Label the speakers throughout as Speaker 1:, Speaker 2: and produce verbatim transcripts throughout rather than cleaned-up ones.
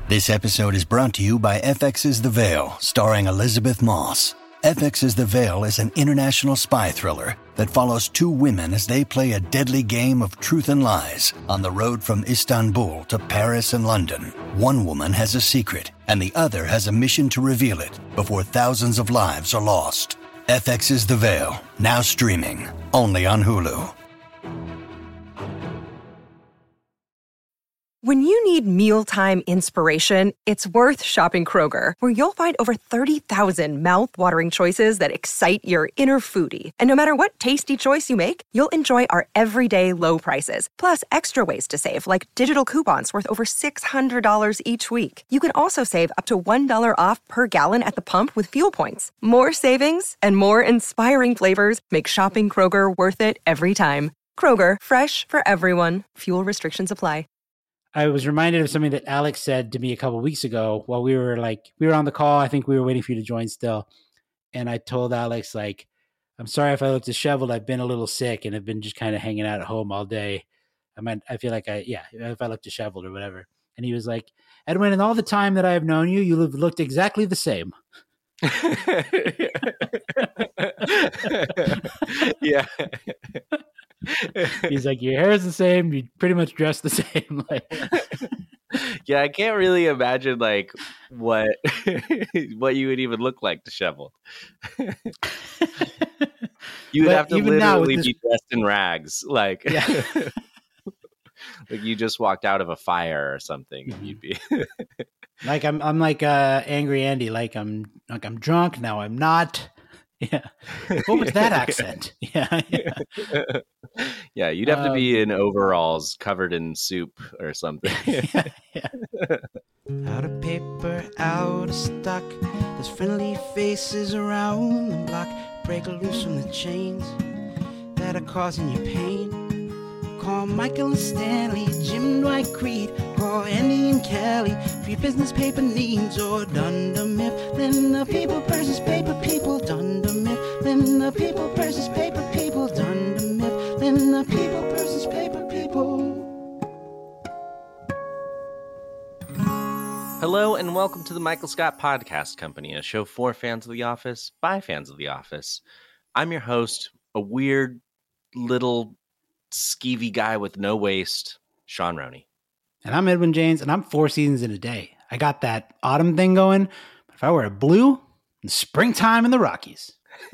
Speaker 1: This episode is brought to you by F X's The Veil, starring Elizabeth Moss. F X's The Veil is an international spy thriller that follows two women as they play a deadly game of truth and lies on the road from Istanbul to Paris and London. One woman has a secret, and the other has a mission to reveal it before thousands of lives are lost. F X's The Veil, now streaming, only on Hulu.
Speaker 2: When you need mealtime inspiration, it's worth shopping Kroger, where you'll find over thirty thousand mouth-watering choices that excite your inner foodie. And no matter what tasty choice you make, you'll enjoy our everyday low prices, plus extra ways to save, like digital coupons worth over six hundred dollars each week. You can also save up to one dollar off per gallon at the pump with fuel points. More savings and more inspiring flavors make shopping Kroger worth it every time. Kroger, fresh for everyone. Fuel restrictions apply.
Speaker 3: I was reminded of something that Alex said to me a couple of weeks ago while we were like, we were on the call. I think we were waiting for you to join still. And I told Alex, like, I'm sorry if I look disheveled. I've been a little sick and have been just kind of hanging out at home all day. I might, I feel like I, yeah, if I look disheveled or whatever. And he was like, Edwin, in all the time that I have known you, you have looked exactly the same.
Speaker 4: Yeah.
Speaker 3: He's like, your hair is the same. You pretty much dress the same. Like,
Speaker 4: yeah, I can't really imagine like what what you would even look like disheveled. You would
Speaker 3: But
Speaker 4: have to
Speaker 3: even now with
Speaker 4: literally
Speaker 3: this-
Speaker 4: be dressed in rags, like
Speaker 3: yeah.
Speaker 4: like you just walked out of a fire or something.
Speaker 3: Mhm.
Speaker 4: You'd be
Speaker 3: like I'm, I'm like uh, Angry Andy. Like I'm, like I'm drunk now. I'm not. Yeah. What was that accent? Yeah. Yeah.
Speaker 4: yeah, you'd have to be in overalls covered in soup or something.
Speaker 3: yeah, yeah.
Speaker 5: Out of paper, out of stock. There's friendly faces around the block. Break loose from the chains that are causing you pain. Call Michael and Stanley, Jim Dwight Creed, call Andy and Kelly for your business paper needs, or Dunder Mifflin, the people versus paper people. Dunder Mifflin, the people versus paper people. Dunder Mifflin, the people versus paper people.
Speaker 4: Hello and welcome to the Michael Scott Podcast Company, a show for fans of The Office by fans of The Office. I'm your host, a weird little skeevy guy with no waist, Sean Roney.
Speaker 3: And I'm Edwin James, and I'm four seasons in a day. I got that autumn thing going. But if I were a blue, it's springtime in the Rockies.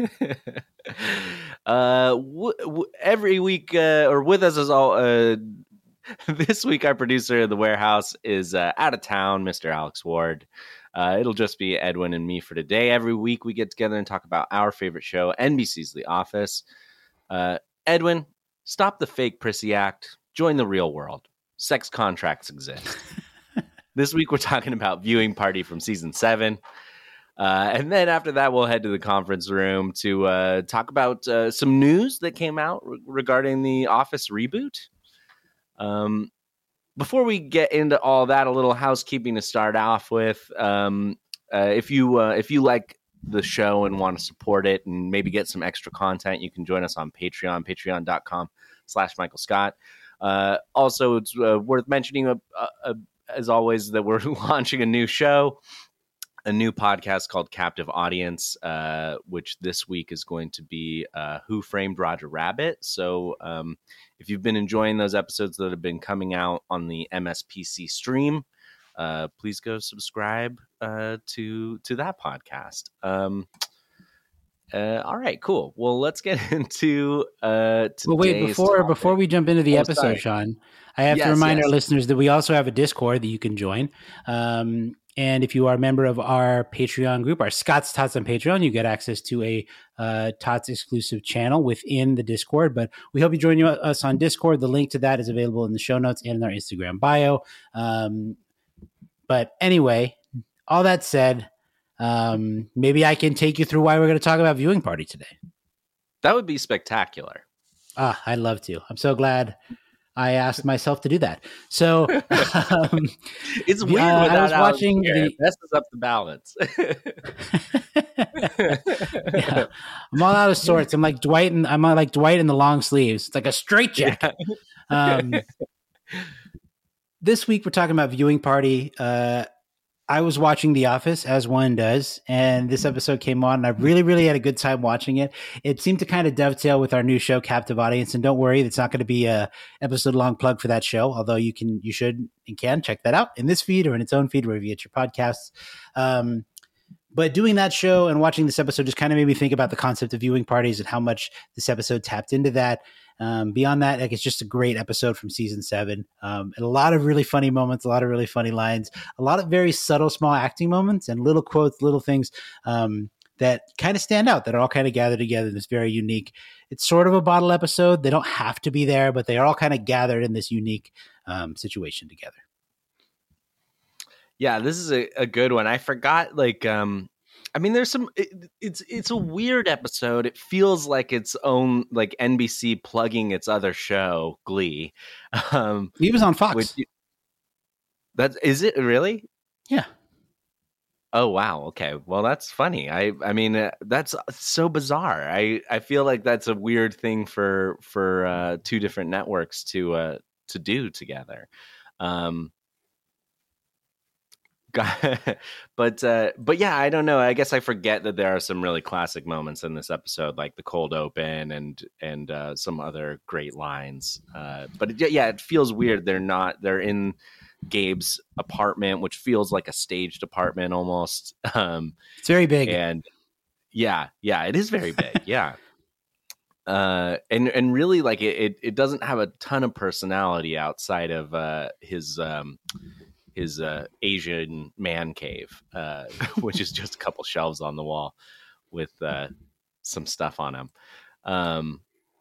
Speaker 4: uh, w- w- every week, uh, or with us as all, uh, this week, our producer in the warehouse is uh, out of town, Mister Alex Ward. Uh, it'll just be Edwin and me for today. Every week, we get together and talk about our favorite show, N B C's The Office. Uh, Edwin, stop the fake prissy act. Join the real world. Sex contracts exist. This week, we're talking about Viewing Party from season seven. Uh, and then after that, we'll head to the conference room to uh, talk about uh, some news that came out re- regarding the Office reboot. Um, before we get into all that, a little housekeeping to start off with. Um, uh, if you uh, if you like the show and want to support it and maybe get some extra content, you can join us on Patreon, patreon.com slash Michael Scott. Uh, also, it's uh, worth mentioning, uh, uh, as always, that we're launching a new show, a new podcast called Captive Audience, uh, which this week is going to be uh, Who Framed Roger Rabbit. So um, if you've been enjoying those episodes that have been coming out on the M S P C stream, uh, please go subscribe uh, to to that podcast. Um, uh, all right, cool. Well, let's get into uh, today's
Speaker 3: Well, wait, before
Speaker 4: topic.
Speaker 3: before we jump into the
Speaker 4: Oh,
Speaker 3: episode,
Speaker 4: sorry.
Speaker 3: Sean, I have
Speaker 4: Yes,
Speaker 3: to remind
Speaker 4: yes.
Speaker 3: our listeners that we also have a Discord that you can join. Um, and if you are a member of our Patreon group, our Scott's Tots on Patreon, you get access to a uh, Tots exclusive channel within the Discord. But we hope you join you, us on Discord. The link to that is available in the show notes and in our Instagram bio. Um, but anyway, all that said, um, maybe I can take you through why we're going to talk about Viewing Party today.
Speaker 4: That would be spectacular.
Speaker 3: Ah, I'd love to. I'm so glad I asked myself to do that. So um,
Speaker 4: It's weird
Speaker 3: uh,
Speaker 4: without
Speaker 3: I was
Speaker 4: Alex
Speaker 3: watching
Speaker 4: here.
Speaker 3: the-
Speaker 4: It messes up the balance.
Speaker 3: yeah, I'm all out of sorts. I'm like Dwight, and I'm like Dwight in the long sleeves. It's like a straight jacket. Um, this week we're talking about Viewing Party. Uh, I was watching The Office, as one does, and this episode came on, and I really, really had a good time watching it. It seemed to kind of dovetail with our new show, Captive Audience, and don't worry, it's not going to be a episode-long plug for that show, although you can, you should and can check that out in this feed or in its own feed wherever you get your podcasts. Um, but doing that show and watching this episode just kind of made me think about the concept of viewing parties and how much this episode tapped into that. Um, beyond that, like, it's just a great episode from season seven. Um, and a lot of really funny moments, a lot of really funny lines, a lot of very subtle, small acting moments and little quotes, little things um, that kind of stand out, that are all kind of gathered together in this very unique. It's sort of a bottle episode. They don't have to be there, but they are all kind of gathered in this unique um, situation together.
Speaker 4: Yeah, this is a, a good one. I forgot, like, um, I mean, there's some, it, it's, it's a weird episode. It feels like its own, like N B C plugging its other show, Glee. Um,
Speaker 3: He was on Fox.
Speaker 4: which, that's, is it really?
Speaker 3: Yeah.
Speaker 4: Oh, wow. Okay. Well, that's funny. I, I mean, uh, that's so bizarre. I, I feel like that's a weird thing for, for, uh, two different networks to, uh, to do together. Um, but uh, but yeah, I don't know. I guess I forget that there are some really classic moments in this episode, like the cold open and and uh, some other great lines. Uh, but it, yeah, it feels weird. They're not. They're in Gabe's apartment, which feels like a staged apartment almost. Um,
Speaker 3: It's very big.
Speaker 4: and yeah, yeah, it is very big. Yeah. Uh, and and really, like it, it, it doesn't have a ton of personality outside of uh, his um, his uh, Asian man cave, uh, which is just a couple shelves on the wall with uh, some stuff on them. Um,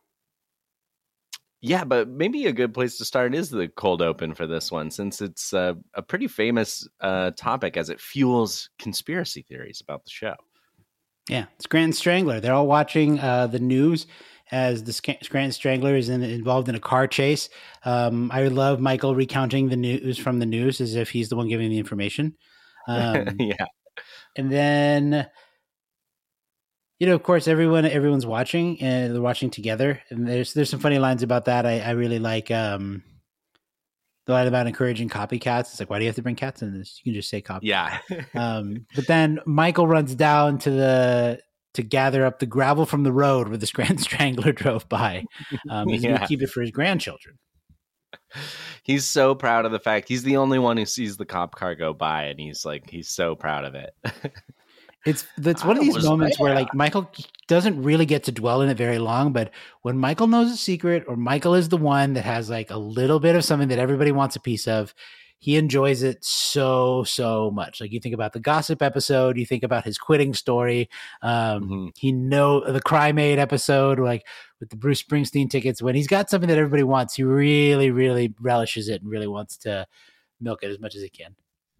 Speaker 4: yeah, but maybe a good place to start is the cold open for this one, since it's uh, a pretty famous uh, topic as it fuels conspiracy theories about the show.
Speaker 3: Yeah, Scranton Strangler. They're all watching uh, the news as the Sc- Scranton Strangler is in, involved in a car chase. Um, I love Michael recounting the news from the news as if he's the one giving the information. Um,
Speaker 4: yeah.
Speaker 3: And then, you know, of course, everyone everyone's watching and they're watching together. And there's there's some funny lines about that. I, I really like um, the line about encouraging copycats. It's like, why do you have to bring cats in this? You can just say copy.
Speaker 4: Yeah.
Speaker 3: um, but then Michael runs down to the to gather up the gravel from the road where the Scranton Strangler drove by. Um, he's
Speaker 4: Yeah.
Speaker 3: going to keep it for his grandchildren.
Speaker 4: He's so proud of the fact he's the only one who sees the cop car go by, and he's like, he's so proud of it.
Speaker 3: It's that's one of
Speaker 4: I
Speaker 3: these
Speaker 4: was
Speaker 3: moments where
Speaker 4: there.
Speaker 3: like Michael doesn't really get to dwell in it very long, but when Michael knows a secret or Michael is the one that has like a little bit of something that everybody wants a piece of, he enjoys it so, so much. Like you think about the gossip episode, you think about his quitting story. Um,
Speaker 4: Mhm.
Speaker 3: He know the Crime Aid episode, like with the Bruce Springsteen tickets, when he's got something that everybody wants, he really, really relishes it and really wants to milk it as much as he can.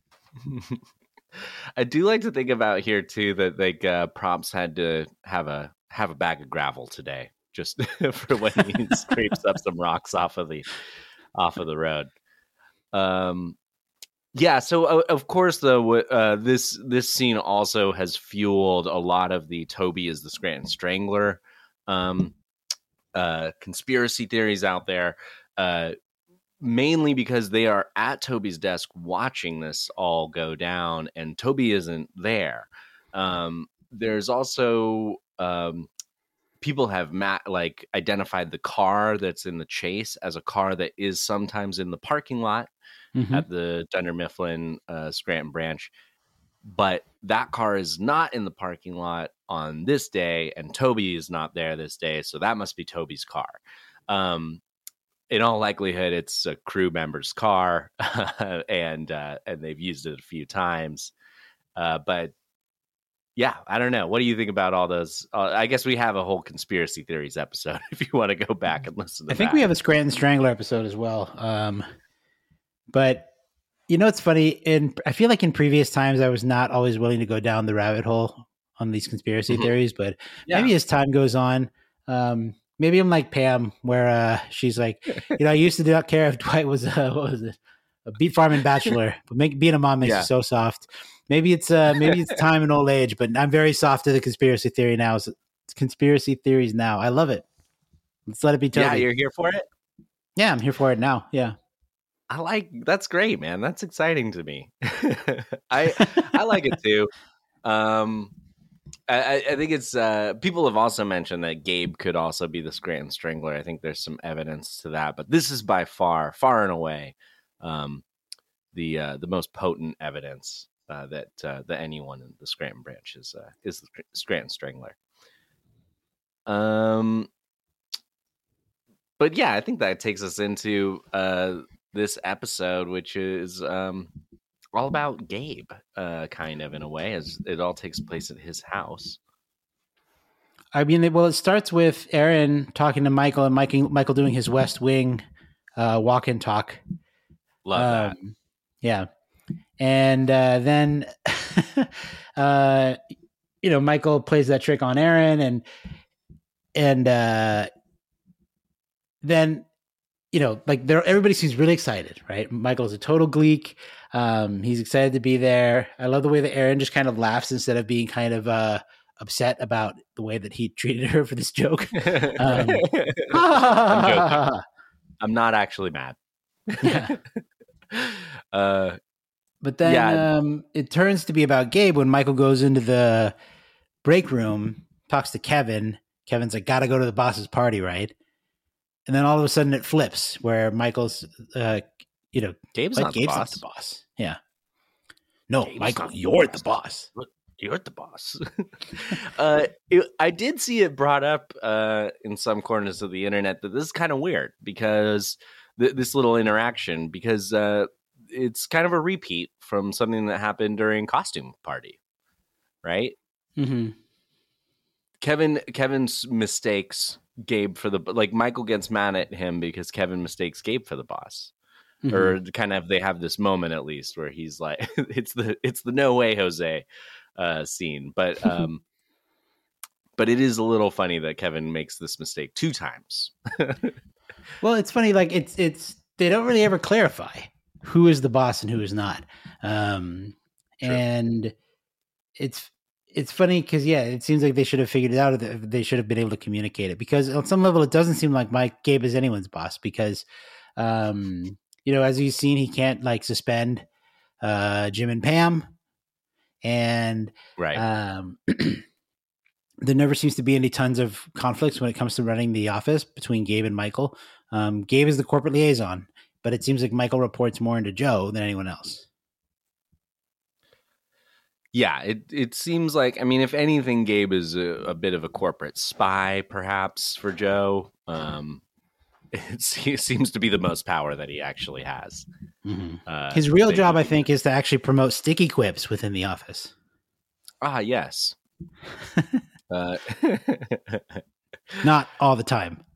Speaker 4: I do like to think about here too that like uh, Props had to have a have a bag of gravel today just for when he scrapes up some rocks off of the off of the road. Um, yeah. So uh, of course, though, uh, this this scene also has fueled a lot of the Toby is the Scranton Strangler um, uh, conspiracy theories out there. Uh, mainly because they are at Toby's desk watching this all go down and Toby isn't there. Um, there's also um, people have ma- like identified the car that's in the chase as a car that is sometimes in the parking lot
Speaker 3: Mhm.
Speaker 4: at the Dunder Mifflin uh, Scranton branch. But that car is not in the parking lot on this day, and Toby is not there this day. So that must be Toby's car. Um, in all likelihood, it's a crew member's car, and uh, and they've used it a few times. Uh, but yeah, I don't know. What do you think about all those? Uh, I guess we have a whole conspiracy theories episode if you want to go back and listen to
Speaker 3: I think
Speaker 4: that.
Speaker 3: we have a Scranton Strangler episode as well. Um, but you know, it's funny. In I feel like in previous times, I was not always willing to go down the rabbit hole on these conspiracy
Speaker 4: Mhm.
Speaker 3: theories. But
Speaker 4: Yeah.
Speaker 3: maybe as time goes on, um, maybe I'm like Pam, where uh, she's like, you know, I used to not care if Dwight was uh, what was it, a beet farming bachelor, but make, being a mom makes
Speaker 4: Yeah.
Speaker 3: you so soft. Maybe it's uh, maybe it's time and old age, but I'm very soft to the conspiracy theory now. So it's conspiracy theories now. I love it. Let's let it be Toby.
Speaker 4: Yeah, you're here for it.
Speaker 3: Yeah, I'm here for it now. Yeah.
Speaker 4: I like that's great, man. That's exciting to me. I I like it too. Um, I, I think it's uh, people have also mentioned that Gabe could also be the Scranton Strangler. I think there's some evidence to that, but this is by far, far and away, um, the uh, the most potent evidence uh, that uh, that anyone in the Scranton branch is uh, is the Scranton Strangler. Um, but yeah, I think that takes us into uh, this episode, which is um, all about Gabe, uh, kind of in a way, as it all takes place at his house.
Speaker 3: I mean, well, it starts with Aaron talking to Michael and Michael, Michael doing his West Wing uh, walk-in talk.
Speaker 4: Love
Speaker 3: um,
Speaker 4: that.
Speaker 3: Yeah. And uh, then, uh, you know, Michael plays that trick on Aaron, and and uh, then, you know, like there, everybody seems really excited, right? Michael's a total gleek. Um, he's excited to be there. I love the way that Aaron just kind of laughs instead of being kind of uh, upset about the way that he treated her for this joke. Um,
Speaker 4: I'm joking. I'm not actually mad.
Speaker 3: Yeah.
Speaker 4: uh,
Speaker 3: but then
Speaker 4: yeah.
Speaker 3: um, it turns to be about Gabe when Michael goes into the break room, talks to Kevin. Kevin's like, gotta go to the boss's party, right? And then all of a sudden it flips where Michael's, uh, you know,
Speaker 4: Gabe's,
Speaker 3: like,
Speaker 4: not,
Speaker 3: Gabe's
Speaker 4: the
Speaker 3: not the boss. Yeah. No,
Speaker 4: Gabe's
Speaker 3: Michael,
Speaker 4: the
Speaker 3: you're
Speaker 4: boss.
Speaker 3: the boss.
Speaker 4: You're the boss. uh, it, I did see it brought up uh, in some corners of the internet that this is kind of weird because th- this little interaction, because uh, it's kind of a repeat from something that happened during Costume Party, right?
Speaker 3: Mm-hmm.
Speaker 4: Kevin Kevin's mistakes Gabe for the like Michael gets mad at him because Kevin mistakes Gabe for the boss. Mm-hmm. Or kind of they have this moment at least where he's like it's the it's the no way Jose uh scene, but um but it is a little funny that Kevin makes this mistake two times.
Speaker 3: Well, it's funny, like it's it's they don't really ever clarify who is the boss and who is not. Um True. And it's It's funny because, yeah, it seems like they should have figured it out. They should have been able to communicate it because on some level, it doesn't seem like Mike Gabe is anyone's boss because, um, you know, as you've seen, he can't like suspend uh, Jim and Pam. And
Speaker 4: right.
Speaker 3: um, there never seems to be any tons of conflicts when it comes to running the office between Gabe and Michael. Um, Gabe is the corporate liaison, but it seems like Michael reports more into Joe than anyone else.
Speaker 4: Yeah, it, it seems like, I mean, if anything, Gabe is a, a bit of a corporate spy, perhaps, for Joe. Um, it seems to be the most power that he actually has.
Speaker 3: Mm-hmm. Uh, His real
Speaker 4: they,
Speaker 3: job, I think, is to actually promote sticky quips within the office.
Speaker 4: Ah, yes. uh,
Speaker 3: Not all the time.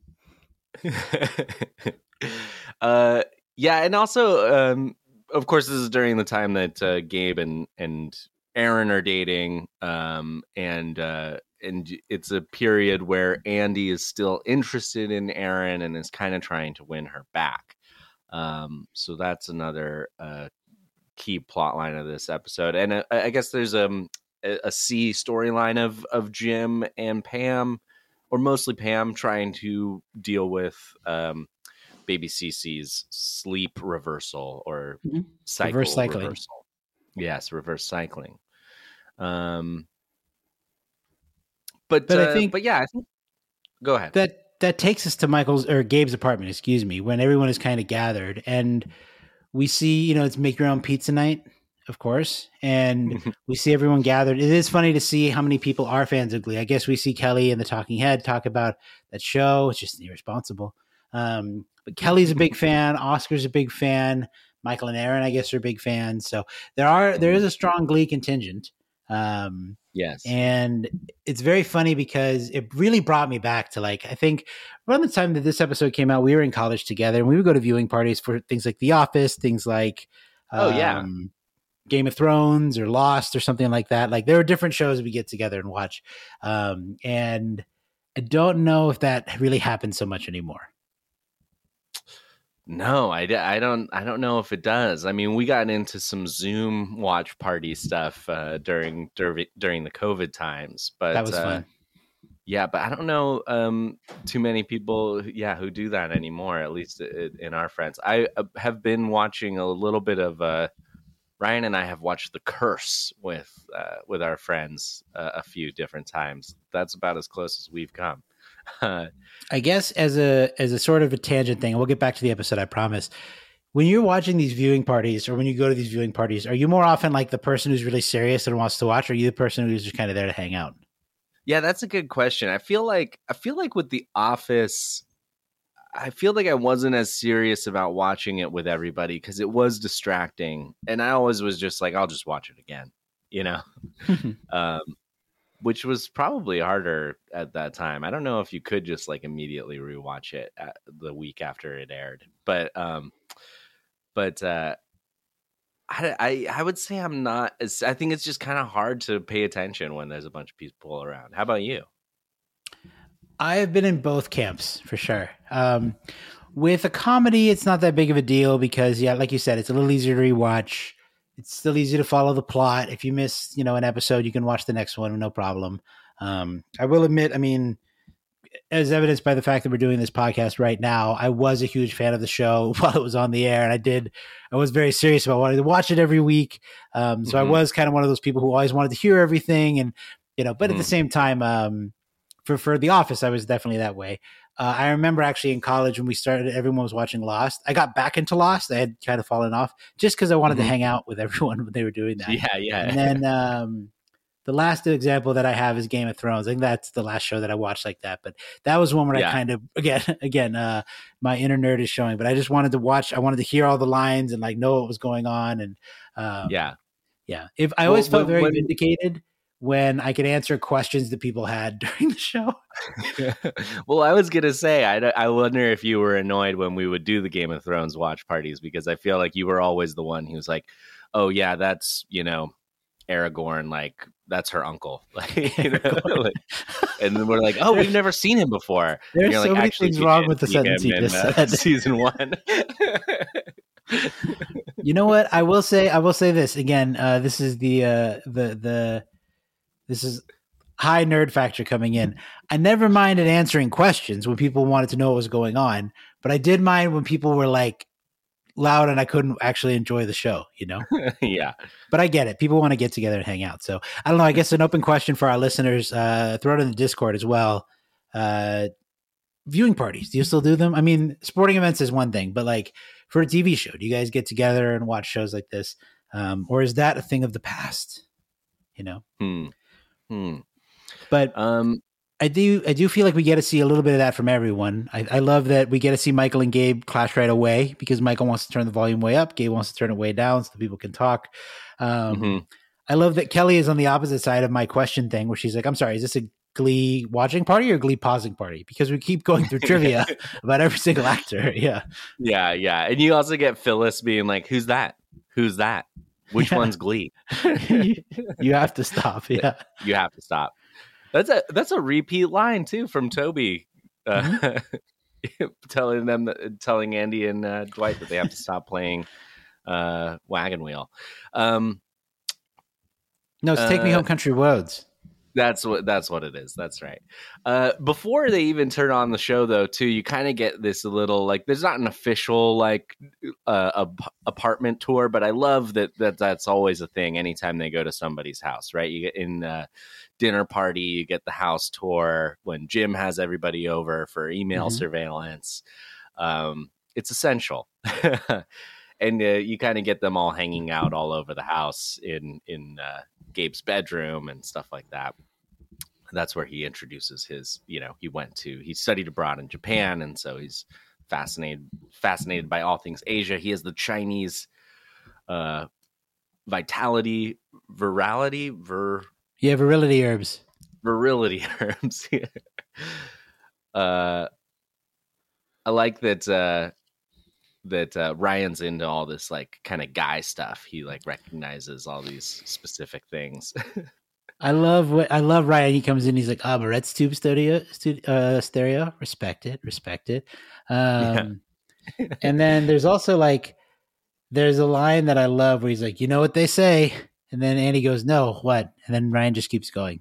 Speaker 4: uh, yeah, and also, um, of course, this is during the time that uh, Gabe and and Aaron are dating, um, and uh, and it's a period where Andy is still interested in Aaron and is kind of trying to win her back. Um, so that's another uh, key plot line of this episode. And uh, I guess there's um, a, a C storyline of of Jim and Pam, or mostly Pam, trying to deal with um, baby Cece's sleep reversal or mm-hmm. cycle
Speaker 3: reverse cycling.
Speaker 4: reversal. Yes, reverse cycling. Um, but
Speaker 3: but
Speaker 4: uh,
Speaker 3: I think,
Speaker 4: but yeah, I think. Go ahead.
Speaker 3: That that takes us to Michael's or Gabe's apartment. Excuse me, when everyone is kind of gathered, and we see, you know, it's make your own pizza night, of course, and we see everyone gathered. It is funny to see how many people are fans of Glee. I guess we see Kelly and the Talking Head talk about that show. It's just irresponsible. Um, but Kelly's a big fan. Oscar's a big fan. Michael and Aaron, I guess, are big fans. So there are there is a strong Glee contingent. Um,
Speaker 4: yes,
Speaker 3: and it's very funny because it really brought me back to, like, I think around the time that this episode came out, we were in college together, and we would go to viewing parties for things like The Office, things like
Speaker 4: oh
Speaker 3: um,
Speaker 4: yeah,
Speaker 3: Game of Thrones or Lost or something like that. Like, there were different shows we get together and watch. Um, and I don't know if that really happens so much anymore.
Speaker 4: No, I, I don't I don't know if it does. I mean, we got into some Zoom watch party stuff uh, during during during the COVID times, but
Speaker 3: that was
Speaker 4: uh,
Speaker 3: fun.
Speaker 4: Yeah, but I don't know um, too many people, yeah, who do that anymore. At least in our friends, I uh, have been watching a little bit of. Uh, Ryan and I have watched The Curse with uh, with our friends uh, a few different times. That's about as close as we've come.
Speaker 3: I guess as a as a sort of a tangent thing, we'll get back to the episode, I promise. When you're watching these viewing parties, or when you go to these viewing parties, are you more often like the person who's really serious and wants to watch, or are you the person who's just kind of there to hang out?
Speaker 4: Yeah, that's a good question. I feel like I feel like with The Office, I feel like I wasn't as serious about watching it with everybody because it was distracting, and I always was just like, I'll just watch it again, you know, um, which was probably harder at that time. I don't know if you could just like immediately rewatch it at the week after it aired, but um, but uh, I, I I would say I'm not. I think it's just kind of hard to pay attention when there's a bunch of people around. How about you?
Speaker 3: I have been in both camps for sure. Um, with a comedy, it's not that big of a deal because, yeah, like you said, it's a little easier to rewatch. It's still easy to follow the plot. If you miss, you know, an episode, you can watch the next one, no problem. Um, I will admit, I mean, as evidenced by the fact that we're doing this podcast right now, I was a huge fan of the show while it was on the air, and I did. I was very serious about wanting to watch it every week. Um, so mm-hmm. I was kind of one of those people who always wanted to hear everything, and you know, but mm-hmm. at the same time, um, for for The Office, I was definitely that way. Uh, I remember actually in college when we started, everyone was watching Lost. I got back into Lost. I had kind of fallen off just because I wanted mm-hmm. to hang out with everyone when they were doing that.
Speaker 4: Yeah, yeah.
Speaker 3: And then um, the last example that I have is Game of Thrones. I think that's the last show that I watched like that. But that was one where yeah. I kind of, again, again, uh, my inner nerd is showing. But I just wanted to watch. I wanted to hear all the lines and like know what was going on. And um,
Speaker 4: yeah,
Speaker 3: yeah. If I always well, felt when, very when, vindicated when I could answer questions that people had during the show.
Speaker 4: Well, I was going to say, I, I wonder if you were annoyed when we would do the Game of Thrones watch parties, because I feel like you were always the one who's like, oh yeah, that's, you know, Aragorn, like that's her uncle. Like, you know, like, and then we're like, oh, we've never seen him before.
Speaker 3: There's
Speaker 4: so
Speaker 3: like,
Speaker 4: many
Speaker 3: things wrong with the sentence you just
Speaker 4: in,
Speaker 3: said.
Speaker 4: Uh, season one.
Speaker 3: You know what? I will say, I will say this again. Uh, this is the, uh, the, the, this is high nerd factor coming in. I never minded answering questions when people wanted to know what was going on, but I did mind when people were like loud and I couldn't actually enjoy the show, you know?
Speaker 4: Yeah.
Speaker 3: But I get it. People want to get together and hang out. So I don't know. I guess an open question for our listeners, uh, throw it in the Discord as well. Uh, viewing parties. Do you still do them? I mean, sporting events is one thing, but like for a T V show, do you guys get together and watch shows like this? Um, or is that a thing of the past? You know?
Speaker 4: Hmm. Hmm.
Speaker 3: But um, I do I do feel like we get to see a little bit of that from everyone. I, I love that we get to see Michael and Gabe clash right away because Michael wants to turn the volume way up. Gabe wants to turn it way down so the people can talk. Um, mm-hmm. I love that Kelly is on the opposite side of my question thing where she's like, I'm sorry, is this a Glee watching party or Glee pausing party? Because we keep going through trivia about every single actor. Yeah.
Speaker 4: Yeah, yeah. And you also get Phyllis being like, who's that? Who's that? Which yeah. one's Glee?
Speaker 3: You have to stop. Yeah.
Speaker 4: You have to stop. That's a that's a repeat line too from Toby, uh, mm-hmm. telling them that, telling Andy and uh, Dwight that they have to stop playing uh, Wagon Wheel. Um,
Speaker 3: no, it's uh, Take Me Home Country Roads.
Speaker 4: That's what that's what it is. That's right. Uh, before they even turn on the show, though, too, you kind of get this little like there's not an official like uh, ap- apartment tour, but I love that that that's always a thing. Anytime they go to somebody's house, right? You get in uh, dinner party, you get the house tour when Jim has everybody over for email mm-hmm. surveillance. Um, it's essential. And uh, you kind of get them all hanging out all over the house in in uh, Gabe's bedroom and stuff like that. That's where he introduces his, you know, he went to, he studied abroad in Japan. And so he's fascinated, fascinated by all things Asia. He has the Chinese uh, vitality, virality, vir.
Speaker 3: Yeah, virility herbs.
Speaker 4: Virility herbs. uh, I like that. Uh, that uh, Ryan's into all this like kind of guy stuff. He like recognizes all these specific things.
Speaker 3: I love what I love Ryan. He comes in, he's like, ah, oh, Moretz tube stereo, stu- uh, stereo, respect it, respect it. Um, yeah. And then there's also like, there's a line that I love where he's like, you know what they say, And then Andy goes, no, what? And then Ryan just keeps going.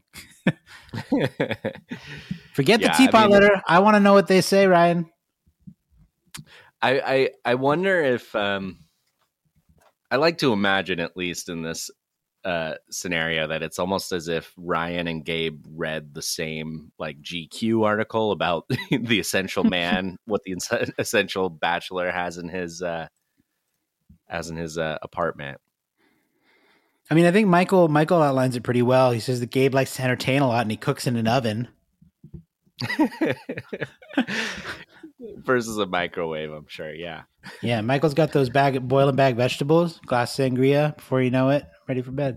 Speaker 3: Forget
Speaker 4: Yeah,
Speaker 3: the teapot
Speaker 4: I mean,
Speaker 3: letter. I want to know what they say, Ryan.
Speaker 4: I, I I wonder if um, I like to imagine, at least in this uh, scenario, that it's almost as if Ryan and Gabe read the same like G Q article about the essential man, what the ins- essential bachelor has in his uh, has in his uh, apartment.
Speaker 3: I mean, I think Michael Michael outlines it pretty well. He says that Gabe likes to entertain a lot and he cooks in an oven.
Speaker 4: Versus a microwave, I'm sure. Yeah.
Speaker 3: Yeah, Michael's got those bag boil and bag vegetables, glass sangria, before you know it, ready for bed.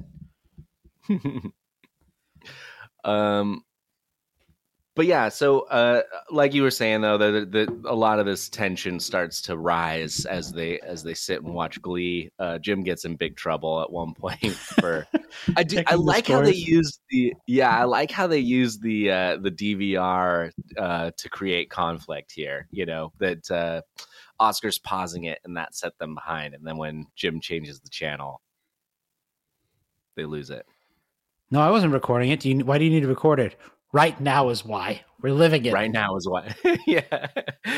Speaker 4: um But yeah, so uh, like you were saying though, that the, a lot of this tension starts to rise as they as they sit and watch Glee. Uh, Jim gets in big trouble at one point for. I do. I like how they use the. Yeah, I like how they use the uh, the D V R uh, to create conflict here. You know that uh, Oscar's pausing it, and that set them behind. And then when Jim changes the channel, they lose it.
Speaker 3: No, I wasn't recording it. Do you, why do you need to record it? Right now is why. We're living it.
Speaker 4: Right now is why. Yeah.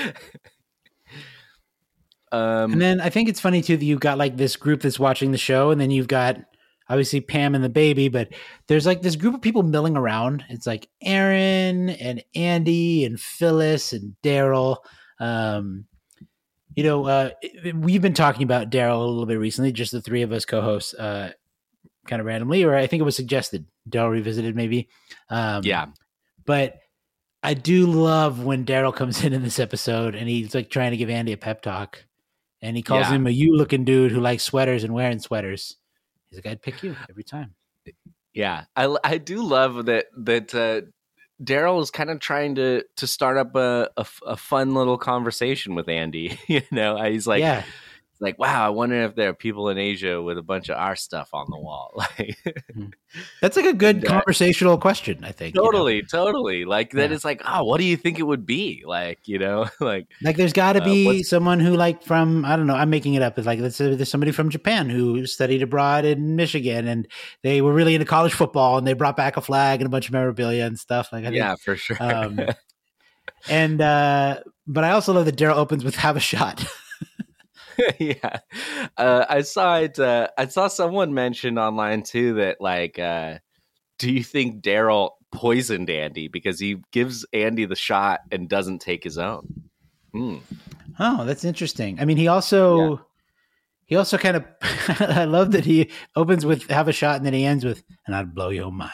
Speaker 4: um,
Speaker 3: and then I think it's funny, too, that you've got like this group that's watching the show, and then you've got obviously Pam and the baby, but there's like this group of people milling around. It's like Aaron and Andy and Phyllis and Daryl. Um, you know, uh, we've been talking about Daryl a little bit recently, just the three of us co-hosts, uh, kind of randomly, or I think it was suggested. Daryl revisited maybe. Um,
Speaker 4: yeah.
Speaker 3: But I do love when Daryl comes in in this episode and he's like trying to give Andy a pep talk, and he calls
Speaker 4: Yeah.
Speaker 3: him a you-looking dude who likes sweaters and wearing sweaters. He's like, I'd pick you every time.
Speaker 4: Yeah, I, I do love that that uh, Daryl is kind of trying to to start up a, a, a fun little conversation with Andy. You know, he's like,
Speaker 3: yeah.
Speaker 4: like, wow, I wonder if there are people in Asia with a bunch of our stuff on the wall. Like,
Speaker 3: that's like a good
Speaker 4: that,
Speaker 3: conversational question, I think.
Speaker 4: Totally,
Speaker 3: you know?
Speaker 4: totally. Like that, yeah. It's like, oh, what do you think it would be? Like, you know, like,
Speaker 3: like there's got to be
Speaker 4: uh,
Speaker 3: someone who, like, from I don't know, I'm making it up. It's like let's say there's somebody from Japan who studied abroad in Michigan, and they were really into college football, and they brought back a flag and a bunch of memorabilia and stuff. Like, I
Speaker 4: yeah,
Speaker 3: think,
Speaker 4: for sure.
Speaker 3: um, and uh, but I also love that Daryl opens with "Have a shot."
Speaker 4: Yeah, uh, I saw it. Uh, I saw someone mention online too that like, uh, do you think Daryl poisoned Andy because he gives Andy the shot and doesn't take his own? Hmm.
Speaker 3: Oh, that's interesting. I mean, he also yeah. he also kind of. I love that he opens with "Have a shot" and then he ends with "and I'd blow your mind."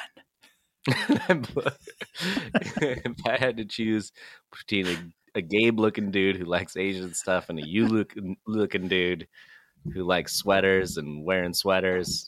Speaker 4: If I had to choose between a a Gabe looking dude who likes Asian stuff and a you look looking dude who likes sweaters and wearing sweaters.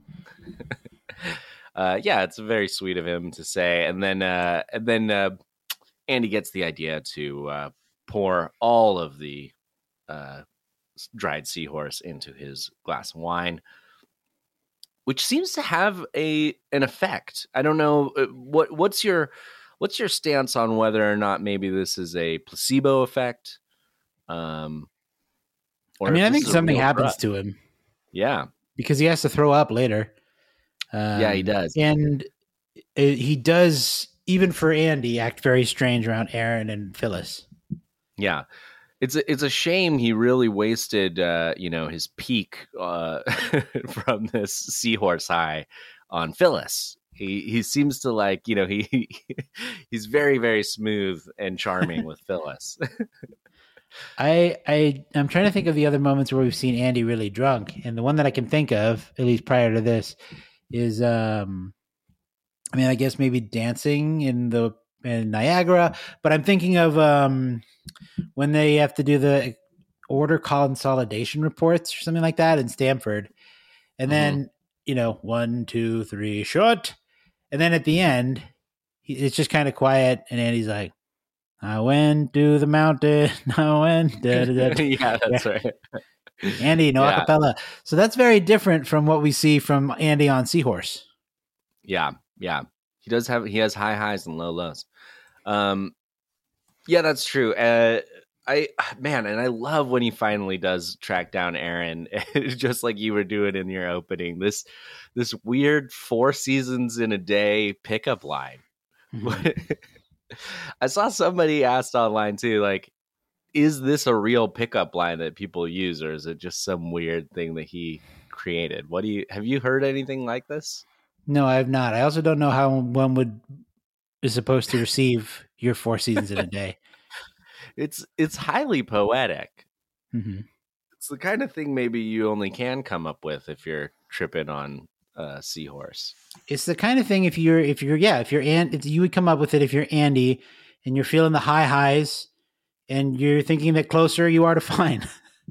Speaker 4: uh, yeah, it's very sweet of him to say. And then, uh, and then uh, Andy gets the idea to uh, pour all of the uh, dried seahorse into his glass of wine, which seems to have a an effect. I don't know what what's your What's your stance on whether or not maybe this is a placebo effect? Um,
Speaker 3: or I mean, I think something happens to him.
Speaker 4: Yeah.
Speaker 3: Because he has to throw up later. Um,
Speaker 4: yeah, he does.
Speaker 3: And it, he does, even for Andy, act very strange around Aaron and Phyllis.
Speaker 4: Yeah. It's a, it's a shame he really wasted, uh, you know, his peak uh, from this seahorse high on Phyllis. He he seems to like, you know, he, he he's very, very smooth and charming with Phyllis.
Speaker 3: I I I'm trying to think of the other moments where we've seen Andy really drunk, and the one that I can think of, at least prior to this, is um, I mean, I guess maybe dancing in the in Niagara, but I'm thinking of um when they have to do the order consolidation reports or something like that in Stanford, and then mm-hmm. you know, one, two, three, shot. And then at the end, he, it's just kind of quiet, and Andy's like, I went to the mountain, I went. Da, da, da.
Speaker 4: Yeah, that's yeah. right.
Speaker 3: Andy, no yeah. acapella. So that's very different from what we see from Andy on Seahorse.
Speaker 4: Yeah, yeah. He does have, he has high highs and low lows. Um, yeah, that's true. Uh, I man, and I love when he finally does track down Aaron, just like you were doing in your opening. This this weird four seasons in a day pickup line. Mm-hmm. I saw somebody asked online too, like, is this a real pickup line that people use, or is it just some weird thing that he created? What do you have you heard anything like this?
Speaker 3: No, I have not. I also don't know how one would is supposed to receive your four seasons in a day.
Speaker 4: It's it's highly poetic.
Speaker 3: Mm-hmm.
Speaker 4: It's the kind of thing maybe you only can come up with if you're tripping on a seahorse.
Speaker 3: It's the kind of thing if you're if you're yeah if you're and you would come up with it if you're Andy and you're feeling the high highs and you're thinking that closer you are to fine.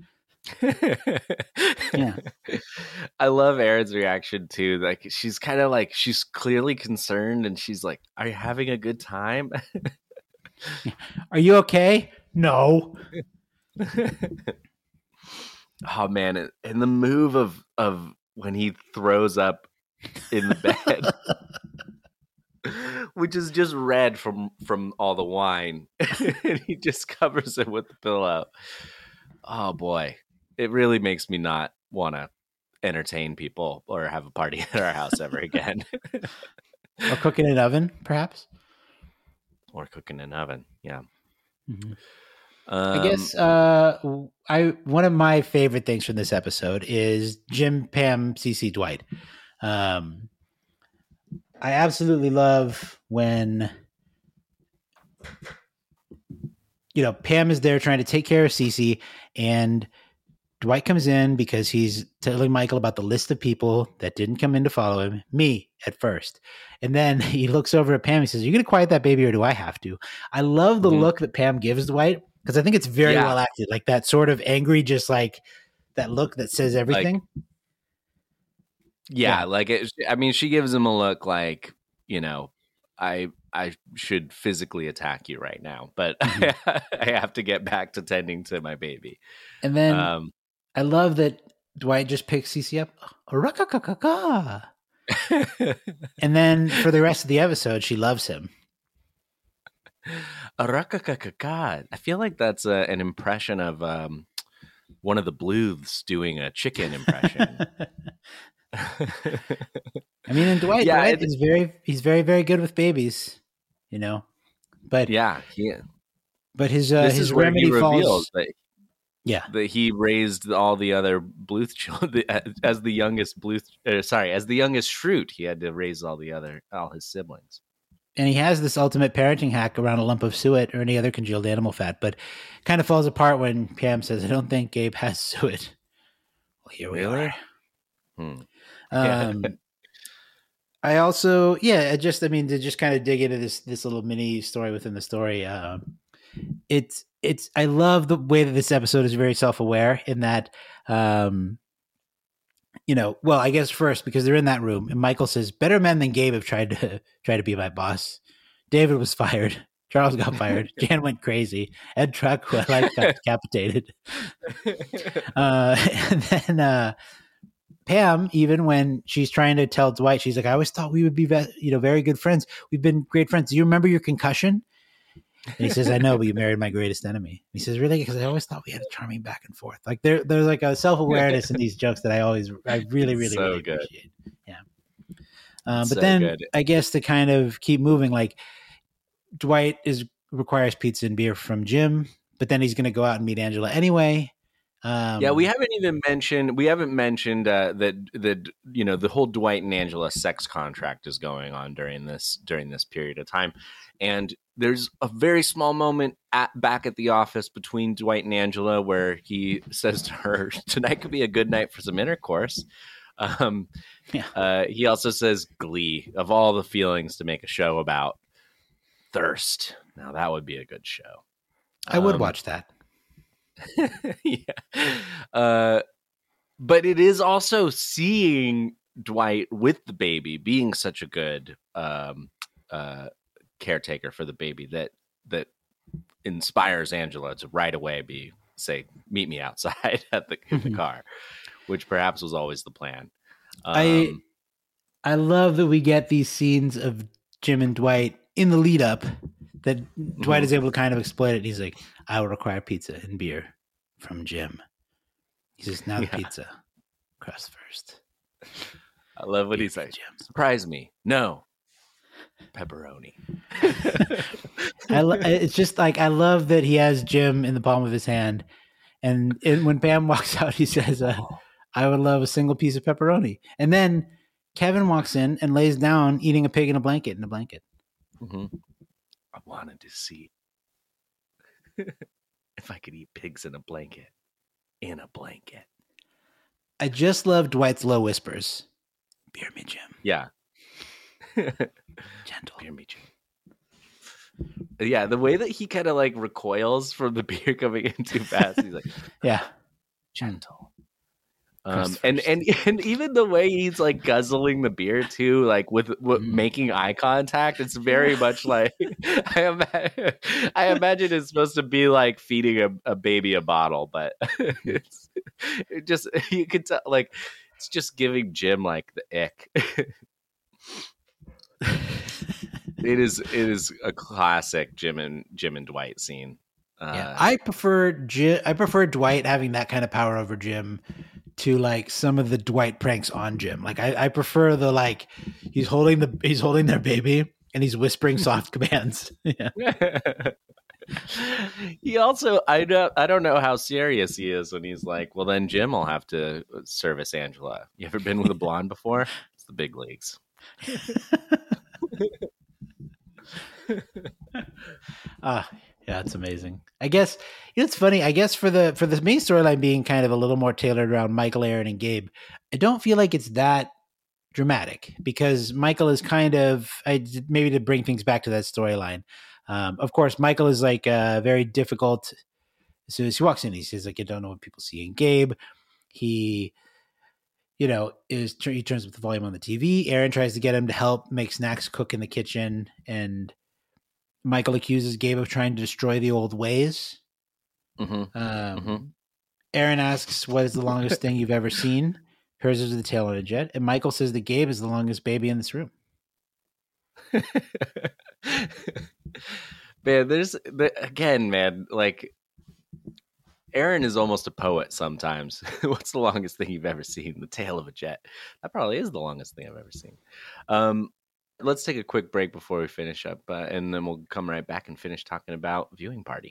Speaker 3: Yeah,
Speaker 4: I love Erin's reaction too. Like she's kind of like she's clearly concerned, and she's like, "Are you having a good time?
Speaker 3: Are you okay?" No.
Speaker 4: Oh man, and the move of of when he throws up in the bed, which is just red from from all the wine, and he just covers it with the pillow. Oh boy, it really makes me not want to entertain people or have a party at our house ever again.
Speaker 3: Or cook in an oven, perhaps.
Speaker 4: Or cook in an oven, yeah.
Speaker 3: Mm-hmm.
Speaker 4: Um,
Speaker 3: I guess uh, I one of my favorite things from this episode is Jim, Pam, Cece, Dwight. Um, I absolutely love when, you know, Pam is there trying to take care of Cece, and Dwight comes in because he's telling Michael about the list of people that didn't come in to follow him, me at first. And then he looks over at Pam. He says, "Are you going to quiet that baby or do I have to?" I love the mm-hmm. look that Pam gives Dwight because I think it's very yeah. well acted. Like that sort of angry, just like that look that says everything.
Speaker 4: Like, yeah, yeah, like it, I mean, she gives him a look like, you know, I I should physically attack you right now, but mm-hmm. I have to get back to tending to my baby.
Speaker 3: And then um, I love that Dwight just picks Cece up. Rakakakaka. And then for the rest of the episode, she loves him.
Speaker 4: Rakakakaka. I feel like that's a, an impression of um, one of the Bluths doing a chicken impression.
Speaker 3: I mean, and Dwight, yeah, Dwight is very, he's very, very good with babies, you know. But
Speaker 4: yeah, yeah.
Speaker 3: But his uh,
Speaker 4: this
Speaker 3: his
Speaker 4: is where
Speaker 3: remedy
Speaker 4: he reveals
Speaker 3: falls.
Speaker 4: That,
Speaker 3: yeah,
Speaker 4: that he raised all the other Bluth children as the youngest Bluth. Uh, sorry, as the youngest Schrute, he had to raise all the other all his siblings.
Speaker 3: And he has this ultimate parenting hack around a lump of suet or any other congealed animal fat, but kind of falls apart when Pam says, "I don't think Gabe has suet." Well, here we
Speaker 4: really?
Speaker 3: are.
Speaker 4: Hmm.
Speaker 3: Um, I also, yeah, I just, I mean, to just kind of dig into this, this little mini story within the story. Um, it's, it's, I love the way that this episode is very self-aware in that, um, you know, well, I guess first because they're in that room and Michael says, "Better men than Gabe have tried to try to be my boss." David was fired. Charles got fired. Jan went crazy. Ed Truck, who I like, got decapitated. Uh, and then, uh, Pam, even when she's trying to tell Dwight, she's like, "I always thought we would be, ve- you know, very good friends. We've been great friends. Do you remember your concussion?" And he says, "I know, but you married my greatest enemy." He says, "Really?" Because I always thought we had a charming back and forth. Like there, there's like a self-awareness in these jokes that I always, I really, really,
Speaker 4: so
Speaker 3: really
Speaker 4: good.
Speaker 3: appreciate. Yeah. Um, but
Speaker 4: so
Speaker 3: then
Speaker 4: good.
Speaker 3: I guess to kind of keep moving, like Dwight is requires pizza and beer from Jim, but then he's going to go out and meet Angela anyway. Um,
Speaker 4: yeah, we haven't even mentioned we haven't mentioned uh, that that you know the whole Dwight and Angela sex contract is going on during this during this period of time, and there's a very small moment at back at the office between Dwight and Angela where he says to her, "Tonight could be a good night for some intercourse." Um,
Speaker 3: yeah.
Speaker 4: uh, he also says, "Glee, of all the feelings to make a show about, thirst. Now that would be a good show."
Speaker 3: I would
Speaker 4: um,
Speaker 3: watch that.
Speaker 4: yeah. Uh, but it is also seeing Dwight with the baby being such a good um, uh, caretaker for the baby that that inspires Angela to right away be say, "Meet me outside at the, in the car," which perhaps was always the plan. Um,
Speaker 3: I I love that we get these scenes of Jim and Dwight in the lead up that Dwight mm-hmm. is able to kind of exploit it. He's like, I will require pizza and beer from Jim. He says, now the yeah. pizza. Crust first.
Speaker 4: I love what he's like. Jim. Surprise me. No. Pepperoni.
Speaker 3: I lo- it's just like, I love that he has Jim in the palm of his hand. And it, when Pam walks out, he says, uh, I would love a single piece of pepperoni. And then Kevin walks in and lays down eating a pig in a blanket in a blanket.
Speaker 4: Mm-hmm. I wanted to see if I could eat pigs in a blanket. In a blanket.
Speaker 3: I just love Dwight's low whispers. Beer me, Jim.
Speaker 4: Yeah.
Speaker 3: Gentle.
Speaker 4: Beer me, Jim. Yeah, the way that he kind of like recoils from the beer coming in too fast. He's like,
Speaker 3: yeah,
Speaker 4: gentle. Um, and, and and even the way he's like guzzling the beer too, like with, with mm. making eye contact, it's very much like I imagine. I imagine it's supposed to be like feeding a, a baby a bottle, but it's it just you could tell like it's just giving Jim like the ick. It is it is a classic Jim and Jim and Dwight scene. Uh,
Speaker 3: yeah, I prefer Jim, I prefer Dwight having that kind of power over Jim to like some of the Dwight pranks on Jim. Like I, I prefer the like he's holding the he's holding their baby and he's whispering soft commands. Yeah.
Speaker 4: He also I don't I don't know how serious he is when he's like, well then Jim will have to service Angela. You ever been with a blonde before? It's the big leagues.
Speaker 3: Ah, uh, yeah, it's amazing. I guess you know, it's funny. I guess for the for the main storyline being kind of a little more tailored around Michael, Aaron, and Gabe, I don't feel like it's that dramatic because Michael is kind of I maybe to bring things back to that storyline. Um, of course, Michael is like uh, very difficult. As soon as he walks in, he says like, "I don't know what people see in Gabe." He, you know, is he turns up the volume on the T V. Aaron tries to get him to help make snacks, cook in the kitchen, and Michael accuses Gabe of trying to destroy the old ways. Mm-hmm. Um, mm-hmm. Aaron asks, what is the longest thing you've ever seen? Hers is the tail on a jet. And Michael says that Gabe is the longest baby in this room.
Speaker 4: Man, there's, again, man, like, Aaron is almost a poet sometimes. What's the longest thing you've ever seen? The tail of a jet. That probably is the longest thing I've ever seen. Um, Let's take a quick break before we finish up, uh, and then we'll come right back and finish talking about Viewing Party.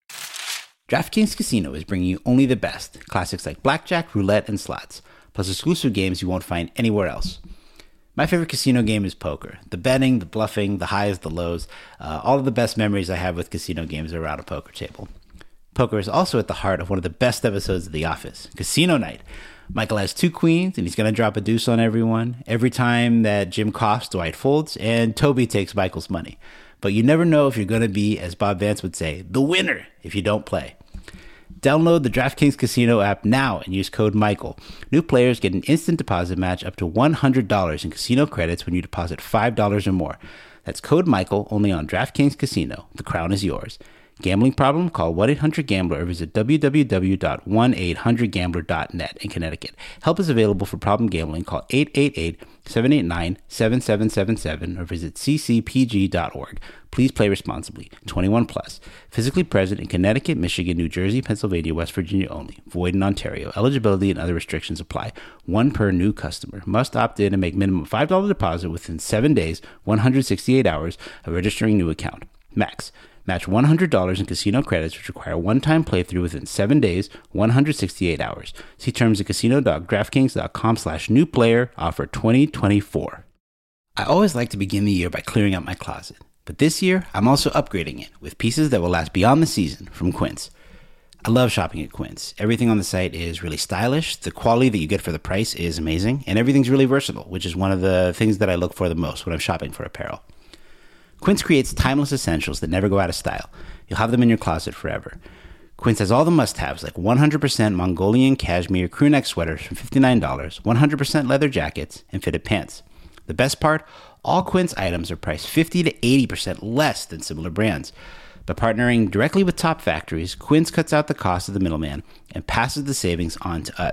Speaker 6: DraftKings Casino is bringing you only the best. Classics like blackjack, roulette, and slots, plus exclusive games you won't find anywhere else. My favorite casino game is poker. The betting, the bluffing, the highs, the lows, uh, all of the best memories I have with casino games are around a poker table. Poker is also at the heart of one of the best episodes of The Office, Casino Night. Michael has two queens, and he's going to drop a deuce on everyone. Every time that Jim coughs, Dwight folds, and Toby takes Michael's money. But you never know if you're going to be, as Bob Vance would say, the winner if you don't play. Download the DraftKings Casino app now and use code Michael. New players get an instant deposit match up to one hundred dollars in casino credits when you deposit five dollars or more. That's code Michael only on DraftKings Casino. The crown is yours. Gambling problem? Call one eight hundred gambler or visit w w w dot one eight hundred gambler dot net in Connecticut. Help is available for problem gambling. Call eight eight eight, seven eight nine, seven seven seven seven or visit c c p g dot org. Please play responsibly. twenty-one plus. Physically present in Connecticut, Michigan, New Jersey, Pennsylvania, West Virginia only. Void in Ontario. Eligibility and other restrictions apply. One per new customer. Must opt in and make minimum five dollars deposit within seven days, one hundred sixty-eight hours of registering new account. Max. Match one hundred dollars in casino credits, which require one-time playthrough within seven days, one hundred sixty-eight hours. See terms at casino dot draftkings dot com slash new player. Offer twenty twenty-four. I always like to begin the year by clearing out my closet. But this year, I'm also upgrading it with pieces that will last beyond the season from Quince. I love shopping at Quince. Everything on the site is really stylish, the quality that you get for the price is amazing, and everything's really versatile, which is one of the things that I look for the most when I'm shopping for apparel. Quince creates timeless essentials that never go out of style. You'll have them in your closet forever. Quince has all the must-haves like one hundred percent Mongolian cashmere crewneck sweaters from fifty-nine dollars, one hundred percent leather jackets, and fitted pants. The best part? All Quince items are priced fifty to eighty percent less than similar brands. By partnering directly with top factories, Quince cuts out the cost of the middleman and passes the savings on to us.